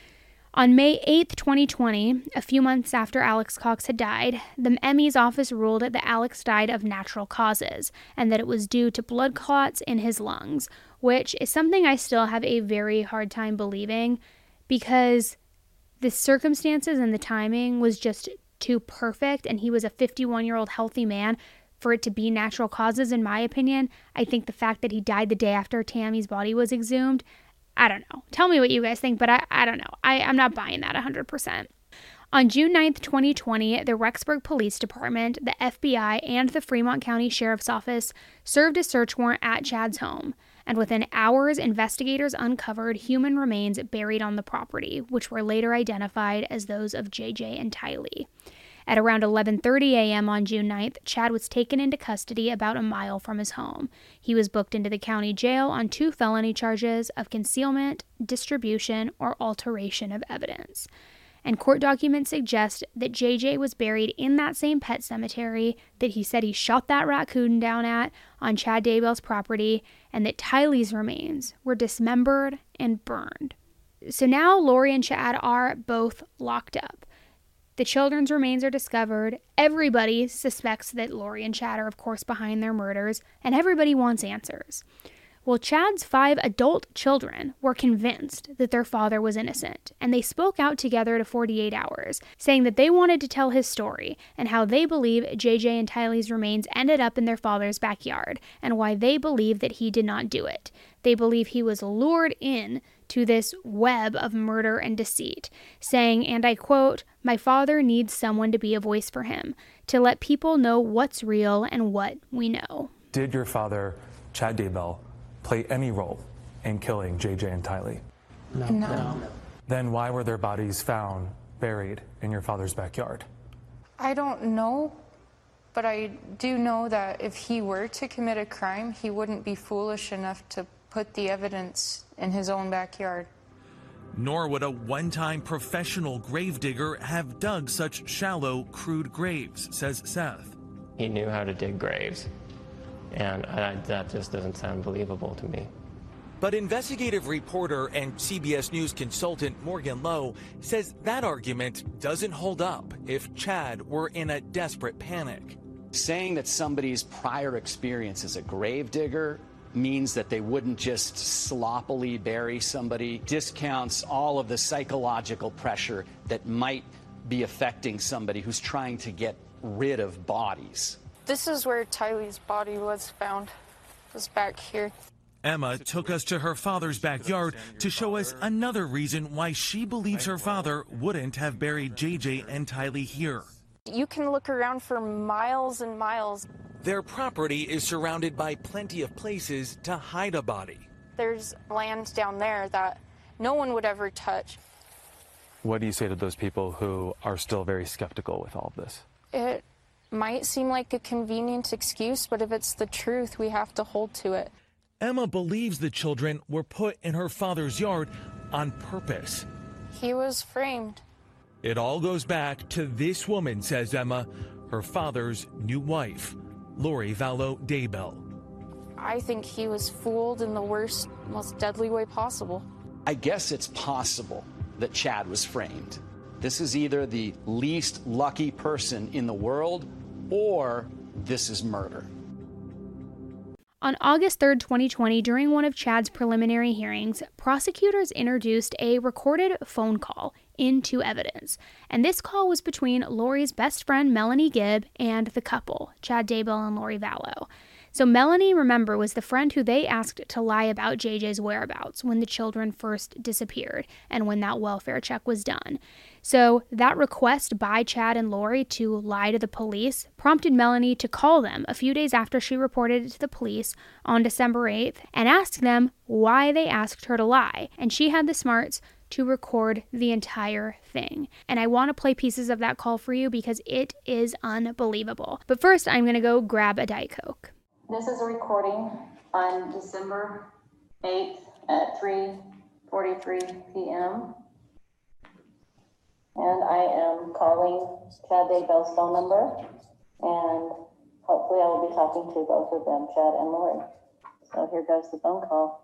On May eighth, twenty twenty, a few months after Alex Cox had died, the M E's office ruled that Alex died of natural causes and that it was due to blood clots in his lungs, which is something I still have a very hard time believing because the circumstances and the timing was just too perfect, and he was a fifty-one-year-old healthy man for it to be natural causes, in my opinion. I think the fact that he died the day after Tammy's body was exhumed, I don't know. Tell me what you guys think, but I, I don't know. I, I'm not buying that one hundred percent. On June ninth, twenty twenty, the Rexburg Police Department, the F B I, and the Fremont County Sheriff's Office served a search warrant at Chad's home, and within hours, investigators uncovered human remains buried on the property, which were later identified as those of J J and Tylee. At around eleven thirty a.m. on June ninth, Chad was taken into custody about a mile from his home. He was booked into the county jail on two felony charges of concealment, distribution, or alteration of evidence. And court documents suggest that J J was buried in that same pet cemetery that he said he shot that raccoon down at on Chad Daybell's property, and that Tylee's remains were dismembered and burned. So now Lori and Chad are both locked up. The children's remains are discovered. Everybody suspects that Lori and Chad are, of course, behind their murders, and everybody wants answers. Well, Chad's five adult children were convinced that their father was innocent, and they spoke out together to forty-eight hours, saying that they wanted to tell his story and how they believe J J and Tylee's remains ended up in their father's backyard, and why they believe that he did not do it. They believe he was lured in to this web of murder and deceit, saying, and I quote, "My father needs someone to be a voice for him, to let people know what's real and what we know." Did your father, Chad Daybell, play any role in killing J J and Tylee? No. no. Then why were their bodies found buried in your father's backyard? I don't know, but I do know that if he were to commit a crime, he wouldn't be foolish enough to put the evidence in his own backyard. Nor would a one-time professional gravedigger have dug such shallow, crude graves, says Seth. He knew how to dig graves, and I, that just doesn't sound believable to me. But investigative reporter and C B S News consultant Morgan Lowe says that argument doesn't hold up if Chad were in a desperate panic. Saying that somebody's prior experience as a gravedigger means that they wouldn't just sloppily bury somebody, discounts all of the psychological pressure that might be affecting somebody who's trying to get rid of bodies. This is where Tylee's body was found. It was back here. Emma took us to her father's backyard to show us another reason why she believes her father wouldn't have buried J J and Tylee here. You can look around for miles and miles. Their property is surrounded by plenty of places to hide a body. There's land down there that no one would ever touch. What do you say to those people who are still very skeptical with all of this? It might seem like a convenient excuse, but if it's the truth, we have to hold to it. Emma believes the children were put in her father's yard on purpose. He was framed. It all goes back to this woman, says Emma, her father's new wife, Lori Vallow Daybell. I think he was fooled in the worst, most deadly way possible. I guess it's possible that Chad was framed. This is either the least lucky person in the world, or this is murder. On August third, twenty twenty, during one of Chad's preliminary hearings, prosecutors introduced a recorded phone call into evidence. And this call was between Lori's best friend, Melanie Gibb, and the couple, Chad Daybell and Lori Vallow. So Melanie, remember, was the friend who they asked to lie about J J's whereabouts when the children first disappeared and when that welfare check was done. So that request by Chad and Lori to lie to the police prompted Melanie to call them a few days after she reported it to the police on December eighth and ask them why they asked her to lie. And she had the smarts to record the entire thing. And I want to play pieces of that call for you because it is unbelievable. But first, I'm going to go grab a Diet Coke. This is a recording on December eighth at three forty-three p.m. And I am calling Chad Daybell's phone number, and hopefully I will be talking to both of them, Chad and Lori. So here goes the phone call.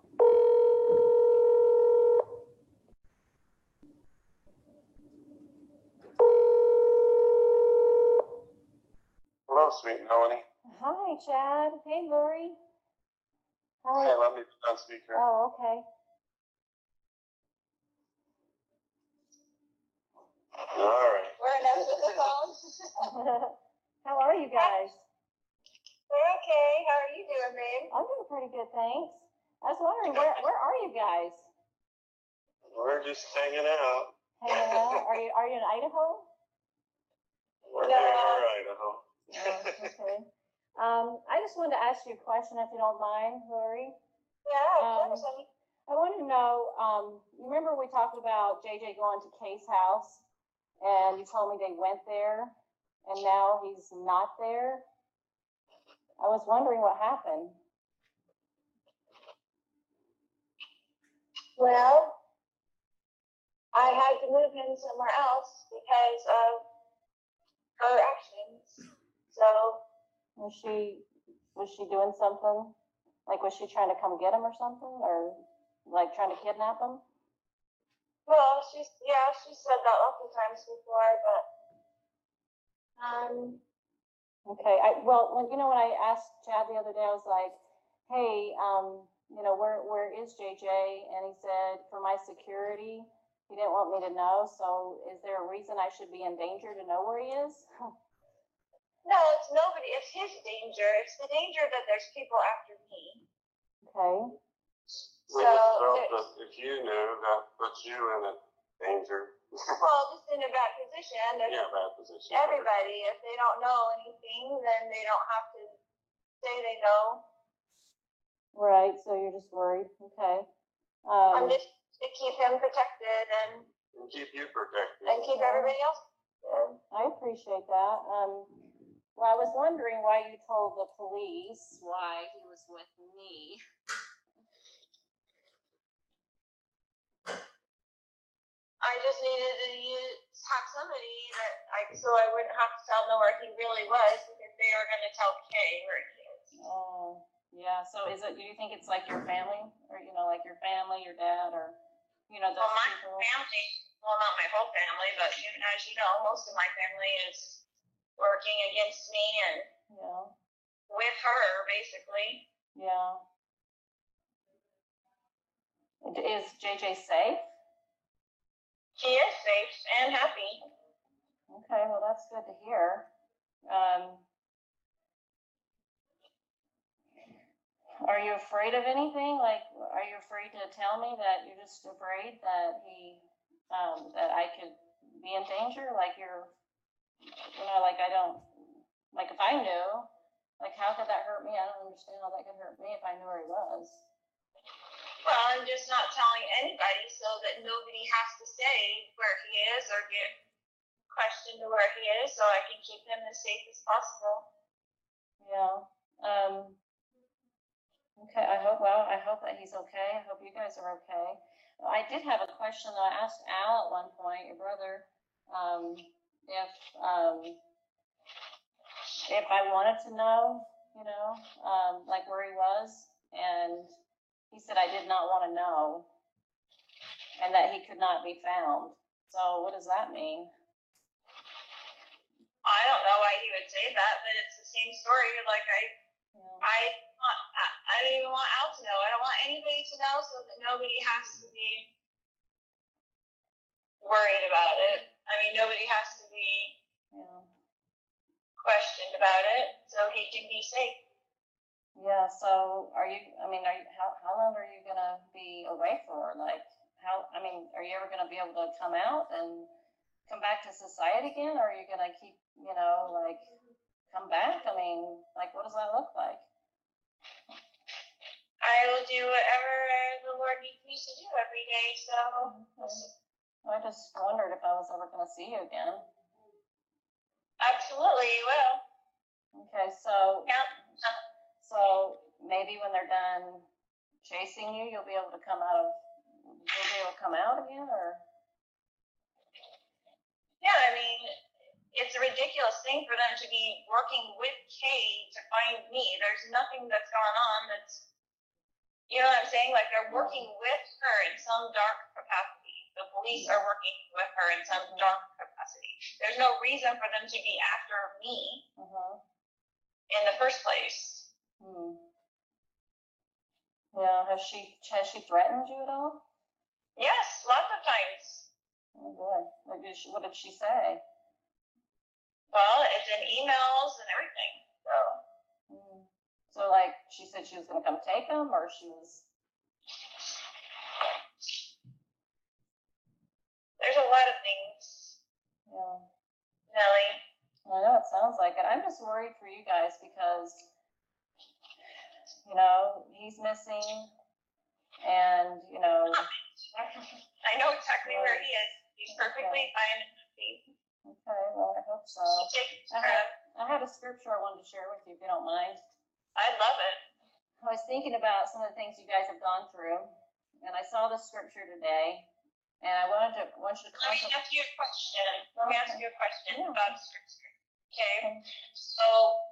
Hello, sweet Melanie. Hi, Chad. Hey, Lori. How are Hey, you? let me put on speaker. Oh, okay. All right. We're enough with the phone. How are you guys? We're okay. How are you doing, babe? I'm doing pretty good, thanks. I was wondering, where where are you guys? We're just hanging out. Hanging out? Are you are you in Idaho? We're No. near Idaho. Oh, okay. Um, I just wanted to ask you a question, if you don't mind, Lori. Yeah, of course. I wanted to know, um, you remember we talked about J J going to Kay's house, and you told me they went there, and now he's not there? I was wondering what happened. Well, I had to move him somewhere else because of her actions. So, was she was she doing something? Like, was she trying to come get him or something, or like trying to kidnap him? Well, she's yeah, she said that lots of times before, but um. Okay, I well, when you know when I asked Chad the other day, I was like, hey, um, you know, where where is J J? And he said, for my security, he didn't want me to know. So, is there a reason I should be in danger to know where he is? No, it's nobody. It's his danger. It's the danger that there's people after me. Okay. We So, just felt it- that if you knew, that puts you in a danger. well, just in a bad position. If Yeah, bad position. Everybody, if they don't know anything, then they don't have to say they know. Right. So you're just worried. Okay. Um, I'm just to keep him protected and And keep you protected. and keep everybody else. good. I appreciate that. Um, well, I was wondering why you told the police why he was with me. I just needed to use, have somebody that I, so I wouldn't have to tell them where he really was, because they were going to tell Kay where he is. Oh, yeah. So is it? Do you think it's like your family, or you know, like your family, your dad, or you know, those well, my people? family. Well, not my whole family, but you, as you know, most of my family is working against me and yeah. with her, basically. Yeah. Is J J safe? He is safe and happy. Okay, well, that's good to hear. Um, are you afraid of anything? Like, are you afraid to tell me that you're just afraid that he, um, that I could be in danger? Like you're, you know, like I don't, like if I knew, like how could that hurt me? I don't understand how that could hurt me if I knew where he was. Well, I'm just not telling anybody so that nobody has to say where he is or get questioned to where he is, so I can keep him as safe as possible. Yeah. Um, okay, I hope, well, I hope that he's okay. I hope you guys are okay. I did have a question that I asked Al at one point, your brother, um, if, um, if I wanted to know, you know, um, like where he was, and he said I did not want to know, and that he could not be found. So what does that mean? I don't know why he would say that, but it's the same story. Like I, yeah. I, want, I, I don't even want Al to know. I don't want anybody to know, so that nobody has to be worried about it. I mean, nobody has to be yeah. questioned about it, so he can be safe. Yeah, so are you, I mean, are you, how, how long are you going to be away for? Like, how, I mean, are you ever going to be able to come out and come back to society again? Or are you going to keep, you know, like, come back? I mean, like, what does that look like? I will do whatever the Lord needs me to do every day, so we'll see. I just wondered if I was ever going to see you again. Absolutely, you will. Okay, so... Yeah. So maybe when they're done chasing you, you'll be able to come out of, you'll be able to come out again, or? Yeah, I mean, it's a ridiculous thing for them to be working with Kay to find me. There's nothing that's gone on that's, you know what I'm saying? Like they're working with her in some dark capacity. The police are working with her in some dark capacity. There's no reason for them to be after me uh-huh. in the first place. Hmm. Yeah, has she has she threatened you at all? Yes, lots of times. Oh boy, what did she, what did she say? Well, it's in emails and everything. So. Hmm. So like she said she was going to come take them, or she was. There's a lot of things. Yeah. Nellie. I know it sounds like it. I'm just worried for you guys because. You know, he's missing, and, you know... I know exactly right. where he is. He's perfectly okay. fine and happy. Okay, well, I hope so. I had, I had a scripture I wanted to share with you, if you don't mind. I love it. I was thinking about some of the things you guys have gone through, and I saw this scripture today, and I wanted to want you to... Let me ask you a question. Let me ask you a question yeah. about scripture. Okay? okay. So,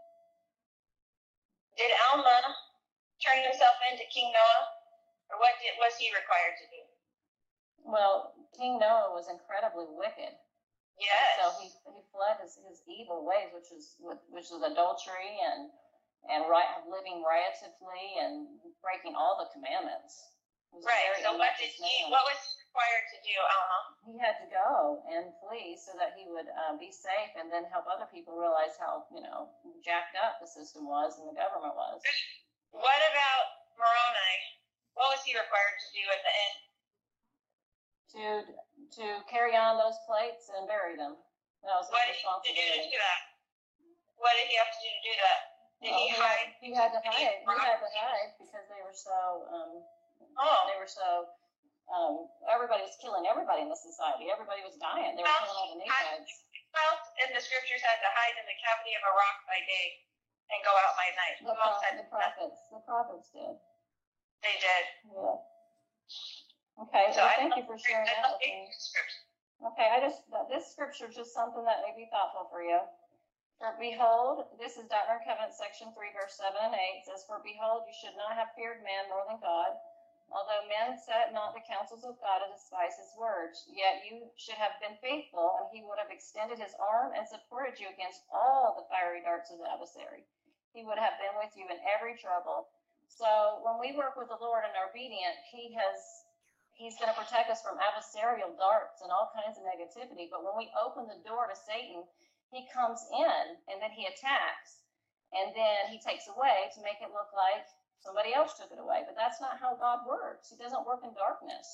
did Alma... turn himself into King Noah, or what did, was he required to do? Well, King Noah was incredibly wicked. Yes. And so he he fled his, his evil ways, which is which is adultery and and right, living riotously and breaking all the commandments. Right. So what did he? What was he required to do, Alma? He had to go and flee so that he would uh, be safe, and then help other people realize how you know jacked up the system was and the government was. What about Moroni? What was he required to do at the end? To to carry on those plates and bury them. That was his what did he have to do to do that? What did he have to do to do that? Did well, he, he hide? Had, he had to hide. He, he had to hide because they were so. Um, oh. They were so. Um, everybody was killing everybody in the society. Everybody was dying. They were well, killing all the Nephites. Well, and the scriptures had to hide in the cavity of a rock by day. And go out by night. The, pro- the prophets. The prophets did. They did. Yeah. Okay. So well, I thank you for sharing I that with me. Okay. I just this scripture is just something that may be thoughtful for you. For behold, this is Doctrine and Covenants, section three, verse seven and eight. It says, "For behold, you should not have feared man more than God. Although men set not the counsels of God and despise his words, yet you should have been faithful, and he would have extended his arm and supported you against all the fiery darts of the adversary. He would have been with you in every trouble." So when we work with the Lord and are obedient, he has he's going to protect us from adversarial darts and all kinds of negativity. But when we open the door to Satan, he comes in and then he attacks. And then he takes away to make it look like somebody else took it away. But that's not how God works. He doesn't work in darkness.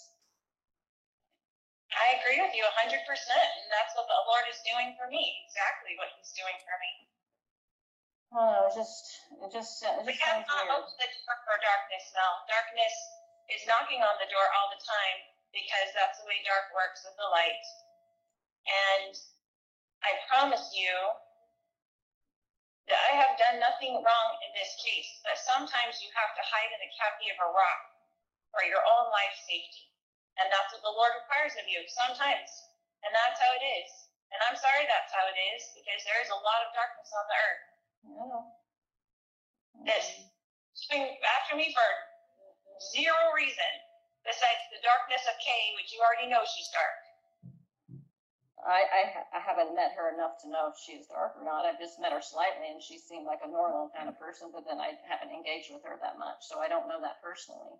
I agree with you one hundred percent. And that's what the Lord is doing for me. Exactly what he's doing for me. Oh, it just, it just, it We just have sounds not weird. opened the door for darkness, Mel. Darkness is knocking on the door all the time because that's the way dark works with the light. And I promise you that I have done nothing wrong in this case, but sometimes you have to hide in the cavity of a rock for your own life safety. And that's what the Lord requires of you sometimes. And that's how it is. And I'm sorry that's how it is, because there is a lot of darkness on the earth. Yeah. It's been after me for zero reason besides the darkness of Kay, which you already know she's dark. I, I, ha- I haven't met her enough to know if she's dark or not. I've just met her slightly, and she seemed like a normal kind of person, but then I haven't engaged with her that much, so I don't know that personally.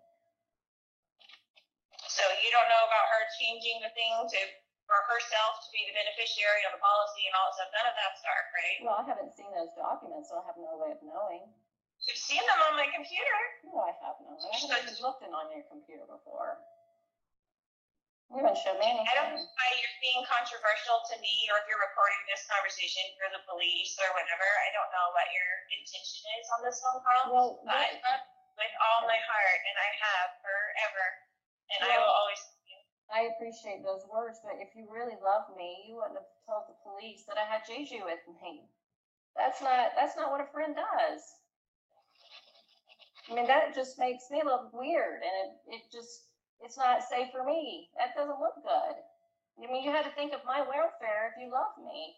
So you don't know about her changing the thing to for herself to be the beneficiary of the policy and all that stuff. None of that's dark, right? Well, I haven't seen those documents, so I have no way of knowing. You've seen them on my computer. No, I have not. I haven't even looked in on your computer before. You haven't shown me anything. I don't know why you're being controversial to me, or if you're recording this conversation for the police or whatever. I don't know what your intention is on this phone call. Well, but I love with all my heart, and I have forever, and I Well, will always. I appreciate those words, but if you really loved me, you wouldn't have told the police that I had J J with me. That's not that's not what a friend does. I mean, that just makes me look weird, and it, it just, it's not safe for me. That doesn't look good. I mean, you had to think of my welfare if you love me.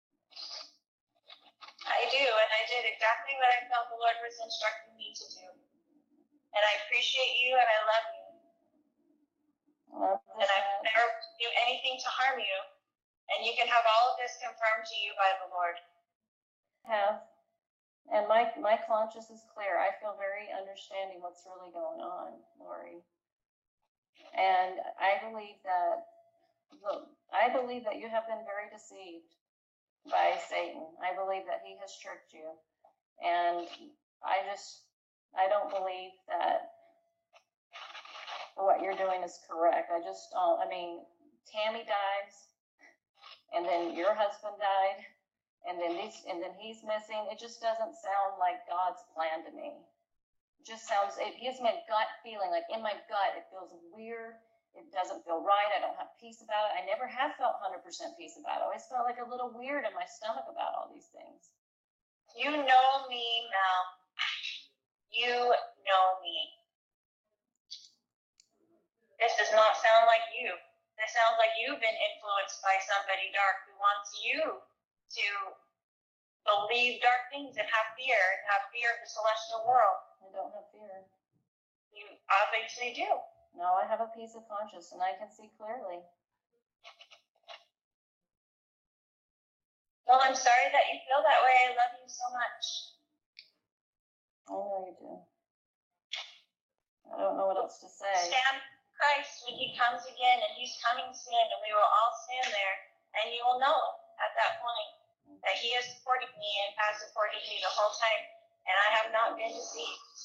I do, and I did exactly what I felt the Lord was instructing me to do. And I appreciate you, and I love you. Well, and I would never do anything to harm you. And you can have all of this confirmed to you by the Lord. Have. And my my conscience is clear. I feel very understanding what's really going on, Lori. And I believe that look, I believe that you have been very deceived by Satan. I believe that he has tricked you. And I just I don't believe that what you're doing is correct. I just don't. I mean, Tammy dies, and then your husband died. And then these, and then he's missing. It just doesn't sound like God's plan to me. It just sounds, it gives me a gut feeling, like in my gut, it feels weird. It doesn't feel right. I don't have peace about it. I never have felt one hundred percent peace about it. I always felt like a little weird in my stomach about all these things. You know me, Mel. You know me. This does not sound like you. This sounds like you've been influenced by somebody dark who wants you to believe dark things and have fear, and have fear of the celestial world. I don't have fear. You obviously do. No, I have a peace of conscience, and I can see clearly. Well, I'm sorry that you feel that way. I love you so much. I know you do. I don't know what else to say. Stand Christ when he comes again, and he's coming soon, and we will all stand there, and you will know at that point that he has supported me and has supported me the whole time, and I have not been deceived.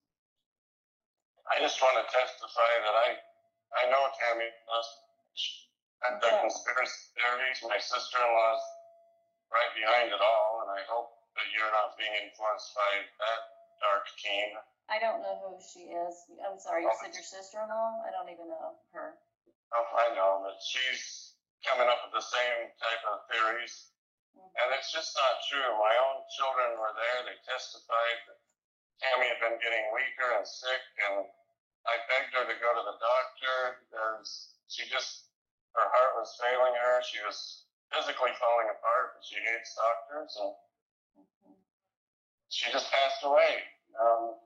I just want to testify that I, I know Tammy and the conspiracy theories. My sister-in-law's right behind it all, and I hope that you're not being influenced by that dark team. I don't know who she is. I'm sorry, you said your sister-in-law? I don't even know her. Oh, I know, but she's coming up with the same type of theories. And it's just not true. My own children were there. They testified that Tammy had been getting weaker and sick, and I begged her to go to the doctor because she just, her heart was failing her. She was physically falling apart, but she hates doctors, and she just passed away. Um,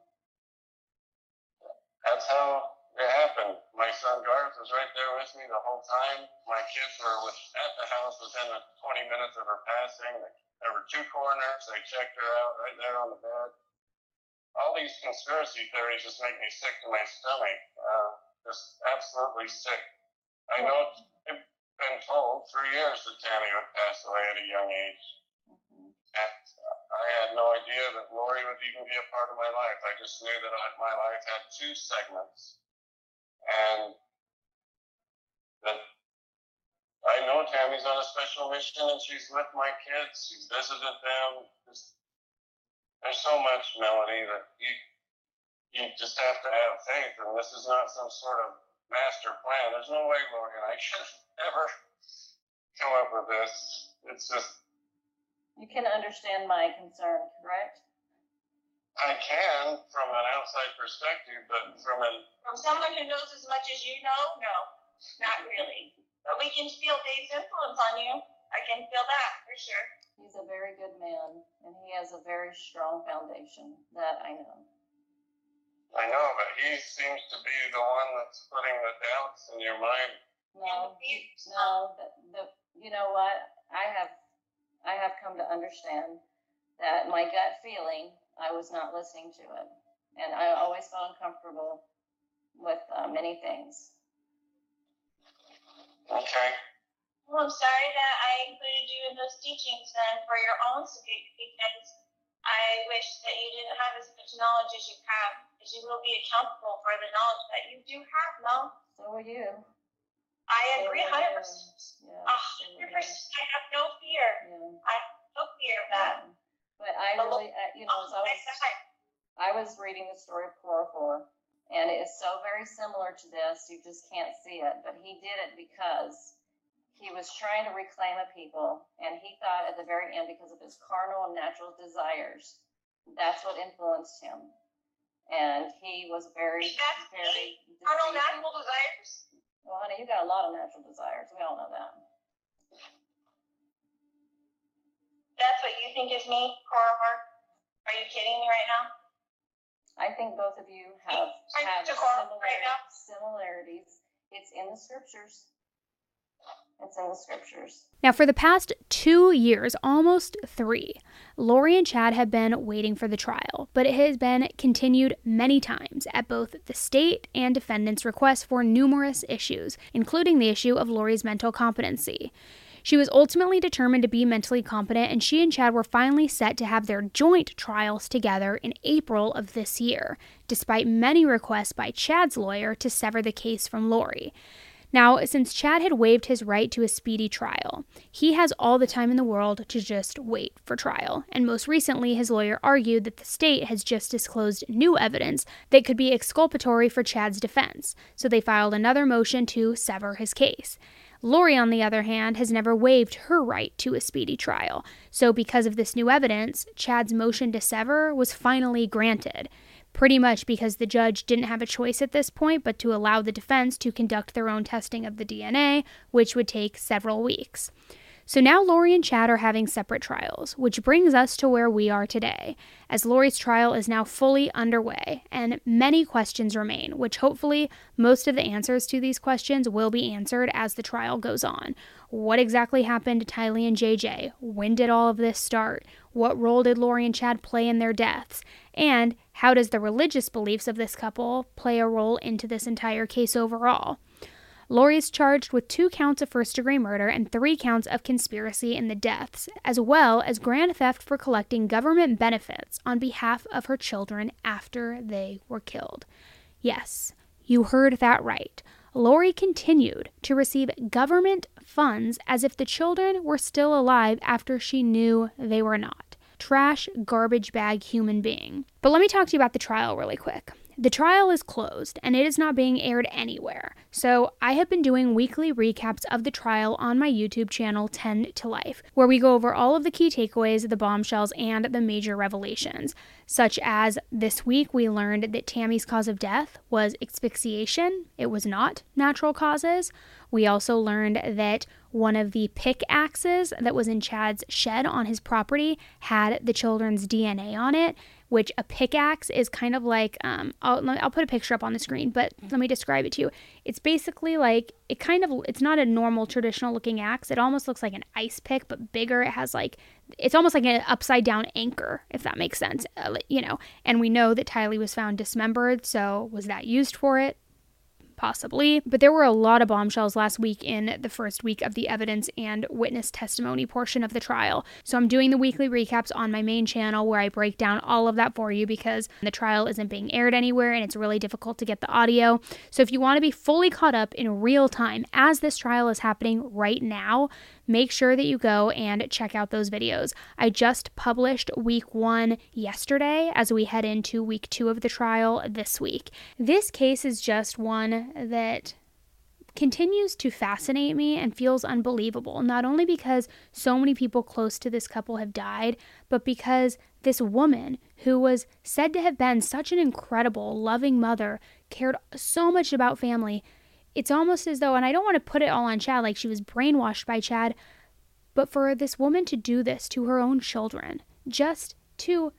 that's how it happened. My son Garth was right there with me the whole time. My kids were with, at the house within the twenty minutes of her passing. There were two coroners. They checked her out right there on the bed. All these conspiracy theories just make me sick to my stomach. Uh, just absolutely sick. I know it's been told for years that Tammy would pass away at a young age. Mm-hmm. And I had no idea that Lori would even be a part of my life. I just knew that I, my life had two segments. And that I know Tammy's on a special mission and she's with my kids. She's visited them. There's, there's so much, Melanie, that you, you just have to have faith. And this is not some sort of master plan. There's no way Lori and I should ever come up with this. It's just... You can understand my concern, correct? I can from an outside perspective, but from an... From someone who knows as much as you know, no, not really. But we can feel Dave's influence on you. I can feel that for sure. He's a very good man, and he has a very strong foundation. That I know. I know, but he seems to be the one that's putting the doubts in your mind. No, no, the, the, you know what? I have, I have come to understand that my gut feeling, I was not listening to it, and I always felt uncomfortable with uh, many things. Okay. Well, I'm sorry that I included you in those teachings then for your own sake, because I wish that you didn't have as much knowledge as you have, because you will be accountable for the knowledge that you do have, Mel. So will you. I agree one hundred percent. Yeah, one hundred percent. I have no fear. Yeah. I have no fear of that. But I really, uh, you know, as I was, I was reading the story of Chloroform, and it is so very similar to this, you just can't see it. But he did it because he was trying to reclaim a people, and he thought at the very end, because of his carnal and natural desires, that's what influenced him. And he was very, that's very... Carnal natural desires? Well, honey, you got a lot of natural desires. We all know that. That's what you think is me, Cora? Are you kidding me right now? I think both of you have, have similar, similarities. It's in the scriptures. It's in the scriptures. Now, for the past two years, almost three, Lori and Chad have been waiting for the trial, but it has been continued many times at both the state and defendant's request for numerous issues, including the issue of Lori's mental competency. She was ultimately determined to be mentally competent, and she and Chad were finally set to have their joint trials together in April of this year, despite many requests by Chad's lawyer to sever the case from Lori. Now, since Chad had waived his right to a speedy trial, he has all the time in the world to just wait for trial. And most recently, his lawyer argued that the state has just disclosed new evidence that could be exculpatory for Chad's defense, so they filed another motion to sever his case. Lori, on the other hand, has never waived her right to a speedy trial, so because of this new evidence, Chad's motion to sever was finally granted. Pretty much because the judge didn't have a choice at this point but to allow the defense to conduct their own testing of the D N A, which would take several weeks. So now Lori and Chad are having separate trials, which brings us to where we are today, as Lori's trial is now fully underway, and many questions remain, which hopefully most of the answers to these questions will be answered as the trial goes on. What exactly happened to Tylee and J J? When did all of this start? What role did Lori and Chad play in their deaths? And how does the religious beliefs of this couple play a role into this entire case overall? Lori is charged with two counts of first-degree murder and three counts of conspiracy in the deaths, as well as grand theft for collecting government benefits on behalf of her children after they were killed. Yes, you heard that right. Lori continued to receive government funds as if the children were still alive after she knew they were not. Trash, garbage bag human being. But let me talk to you about the trial really quick. The trial is closed, and it is not being aired anywhere, so I have been doing weekly recaps of the trial on my YouTube channel, ten to Life, where we go over all of the key takeaways, the bombshells, and the major revelations, such as this week we learned that Tammy's cause of death was asphyxiation. It was not natural causes. We also learned that one of the pickaxes that was in Chad's shed on his property had the children's D N A on it, which a pickaxe is kind of like, um, I'll, I'll put a picture up on the screen, but let me describe it to you. It's basically like, it kind of, it's not a normal traditional looking axe. It almost looks like an ice pick, but bigger. It has like, it's almost like an upside down anchor, if that makes sense, uh, you know, and we know that Tylee was found dismembered, so was that used for it? possibly. But there were a lot of bombshells last week in the first week of the evidence and witness testimony portion of the trial. So I'm doing the weekly recaps on my main channel where I break down all of that for you because the trial isn't being aired anywhere and it's really difficult to get the audio. So if you want to be fully caught up in real time as this trial is happening right now, make sure that you go and check out those videos. I just published week one yesterday as we head into week two of the trial this week. This case is just one that continues to fascinate me and feels unbelievable, not only because so many people close to this couple have died, but because this woman who was said to have been such an incredible, loving mother, cared so much about family. It's almost as though, and I don't want to put it all on Chad, like she was brainwashed by Chad, but for this woman to do this to her own children, just to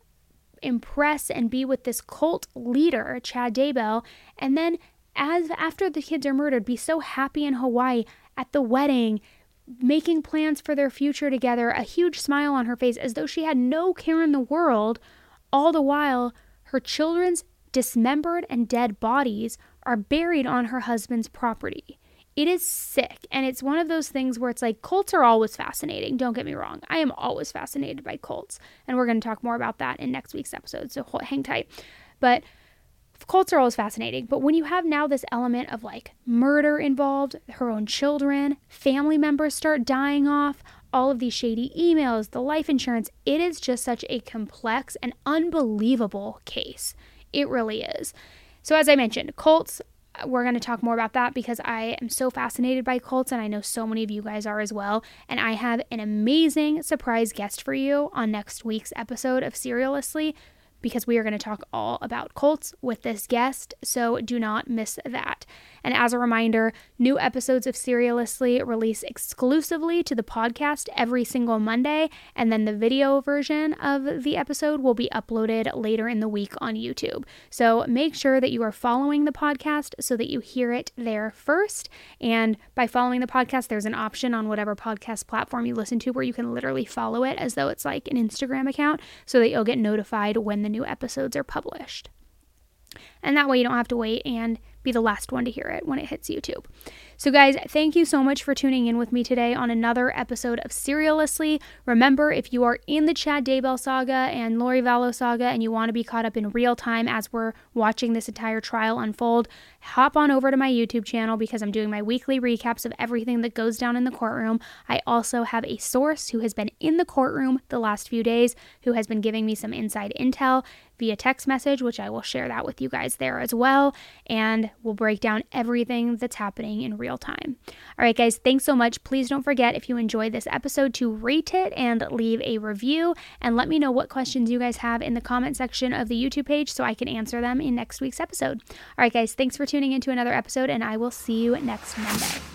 impress and be with this cult leader, Chad Daybell, and then as after the kids are murdered, be so happy in Hawaii at the wedding, making plans for their future together, a huge smile on her face as though she had no care in the world, all the while her children's dismembered and dead bodies are buried on her husband's property. It is sick, and it's one of those things where it's like, cults are always fascinating, don't get me wrong. I am always fascinated by cults, and we're going to talk more about that in next week's episode, so hang tight. But cults are always fascinating, but when you have now this element of like murder involved, her own children, family members start dying off, all of these shady emails, the life insurance, it is just such a complex and unbelievable case. It really is. So as I mentioned, cults, we're going to talk more about that because I am so fascinated by cults and I know so many of you guys are as well. And I have an amazing surprise guest for you on next week's episode of Serialously because we are going to talk all about cults with this guest, so do not miss that. And as a reminder, new episodes of Serialously release exclusively to the podcast every single Monday, and then the video version of the episode will be uploaded later in the week on YouTube. So make sure that you are following the podcast so that you hear it there first. And by following the podcast, there's an option on whatever podcast platform you listen to where you can literally follow it as though it's like an Instagram account so that you'll get notified when the new episodes are published. And that way you don't have to wait and be the last one to hear it when it hits YouTube. So guys, thank you so much for tuning in with me today on another episode of Serialously. Remember, if you are in the Chad Daybell saga and Lori Vallow saga and you want to be caught up in real time as we're watching this entire trial unfold, hop on over to my YouTube channel because I'm doing my weekly recaps of everything that goes down in the courtroom. I also have a source who has been in the courtroom the last few days who has been giving me some inside intel via text message, which I will share that with you guys there as well. And we'll break down everything that's happening in real time. All right, guys, thanks so much. Please don't forget, if you enjoyed this episode, to rate it and leave a review and let me know what questions you guys have in the comment section of the YouTube page so I can answer them in next week's episode. All right, guys, thanks for tuning into another episode, and I will see you next Monday.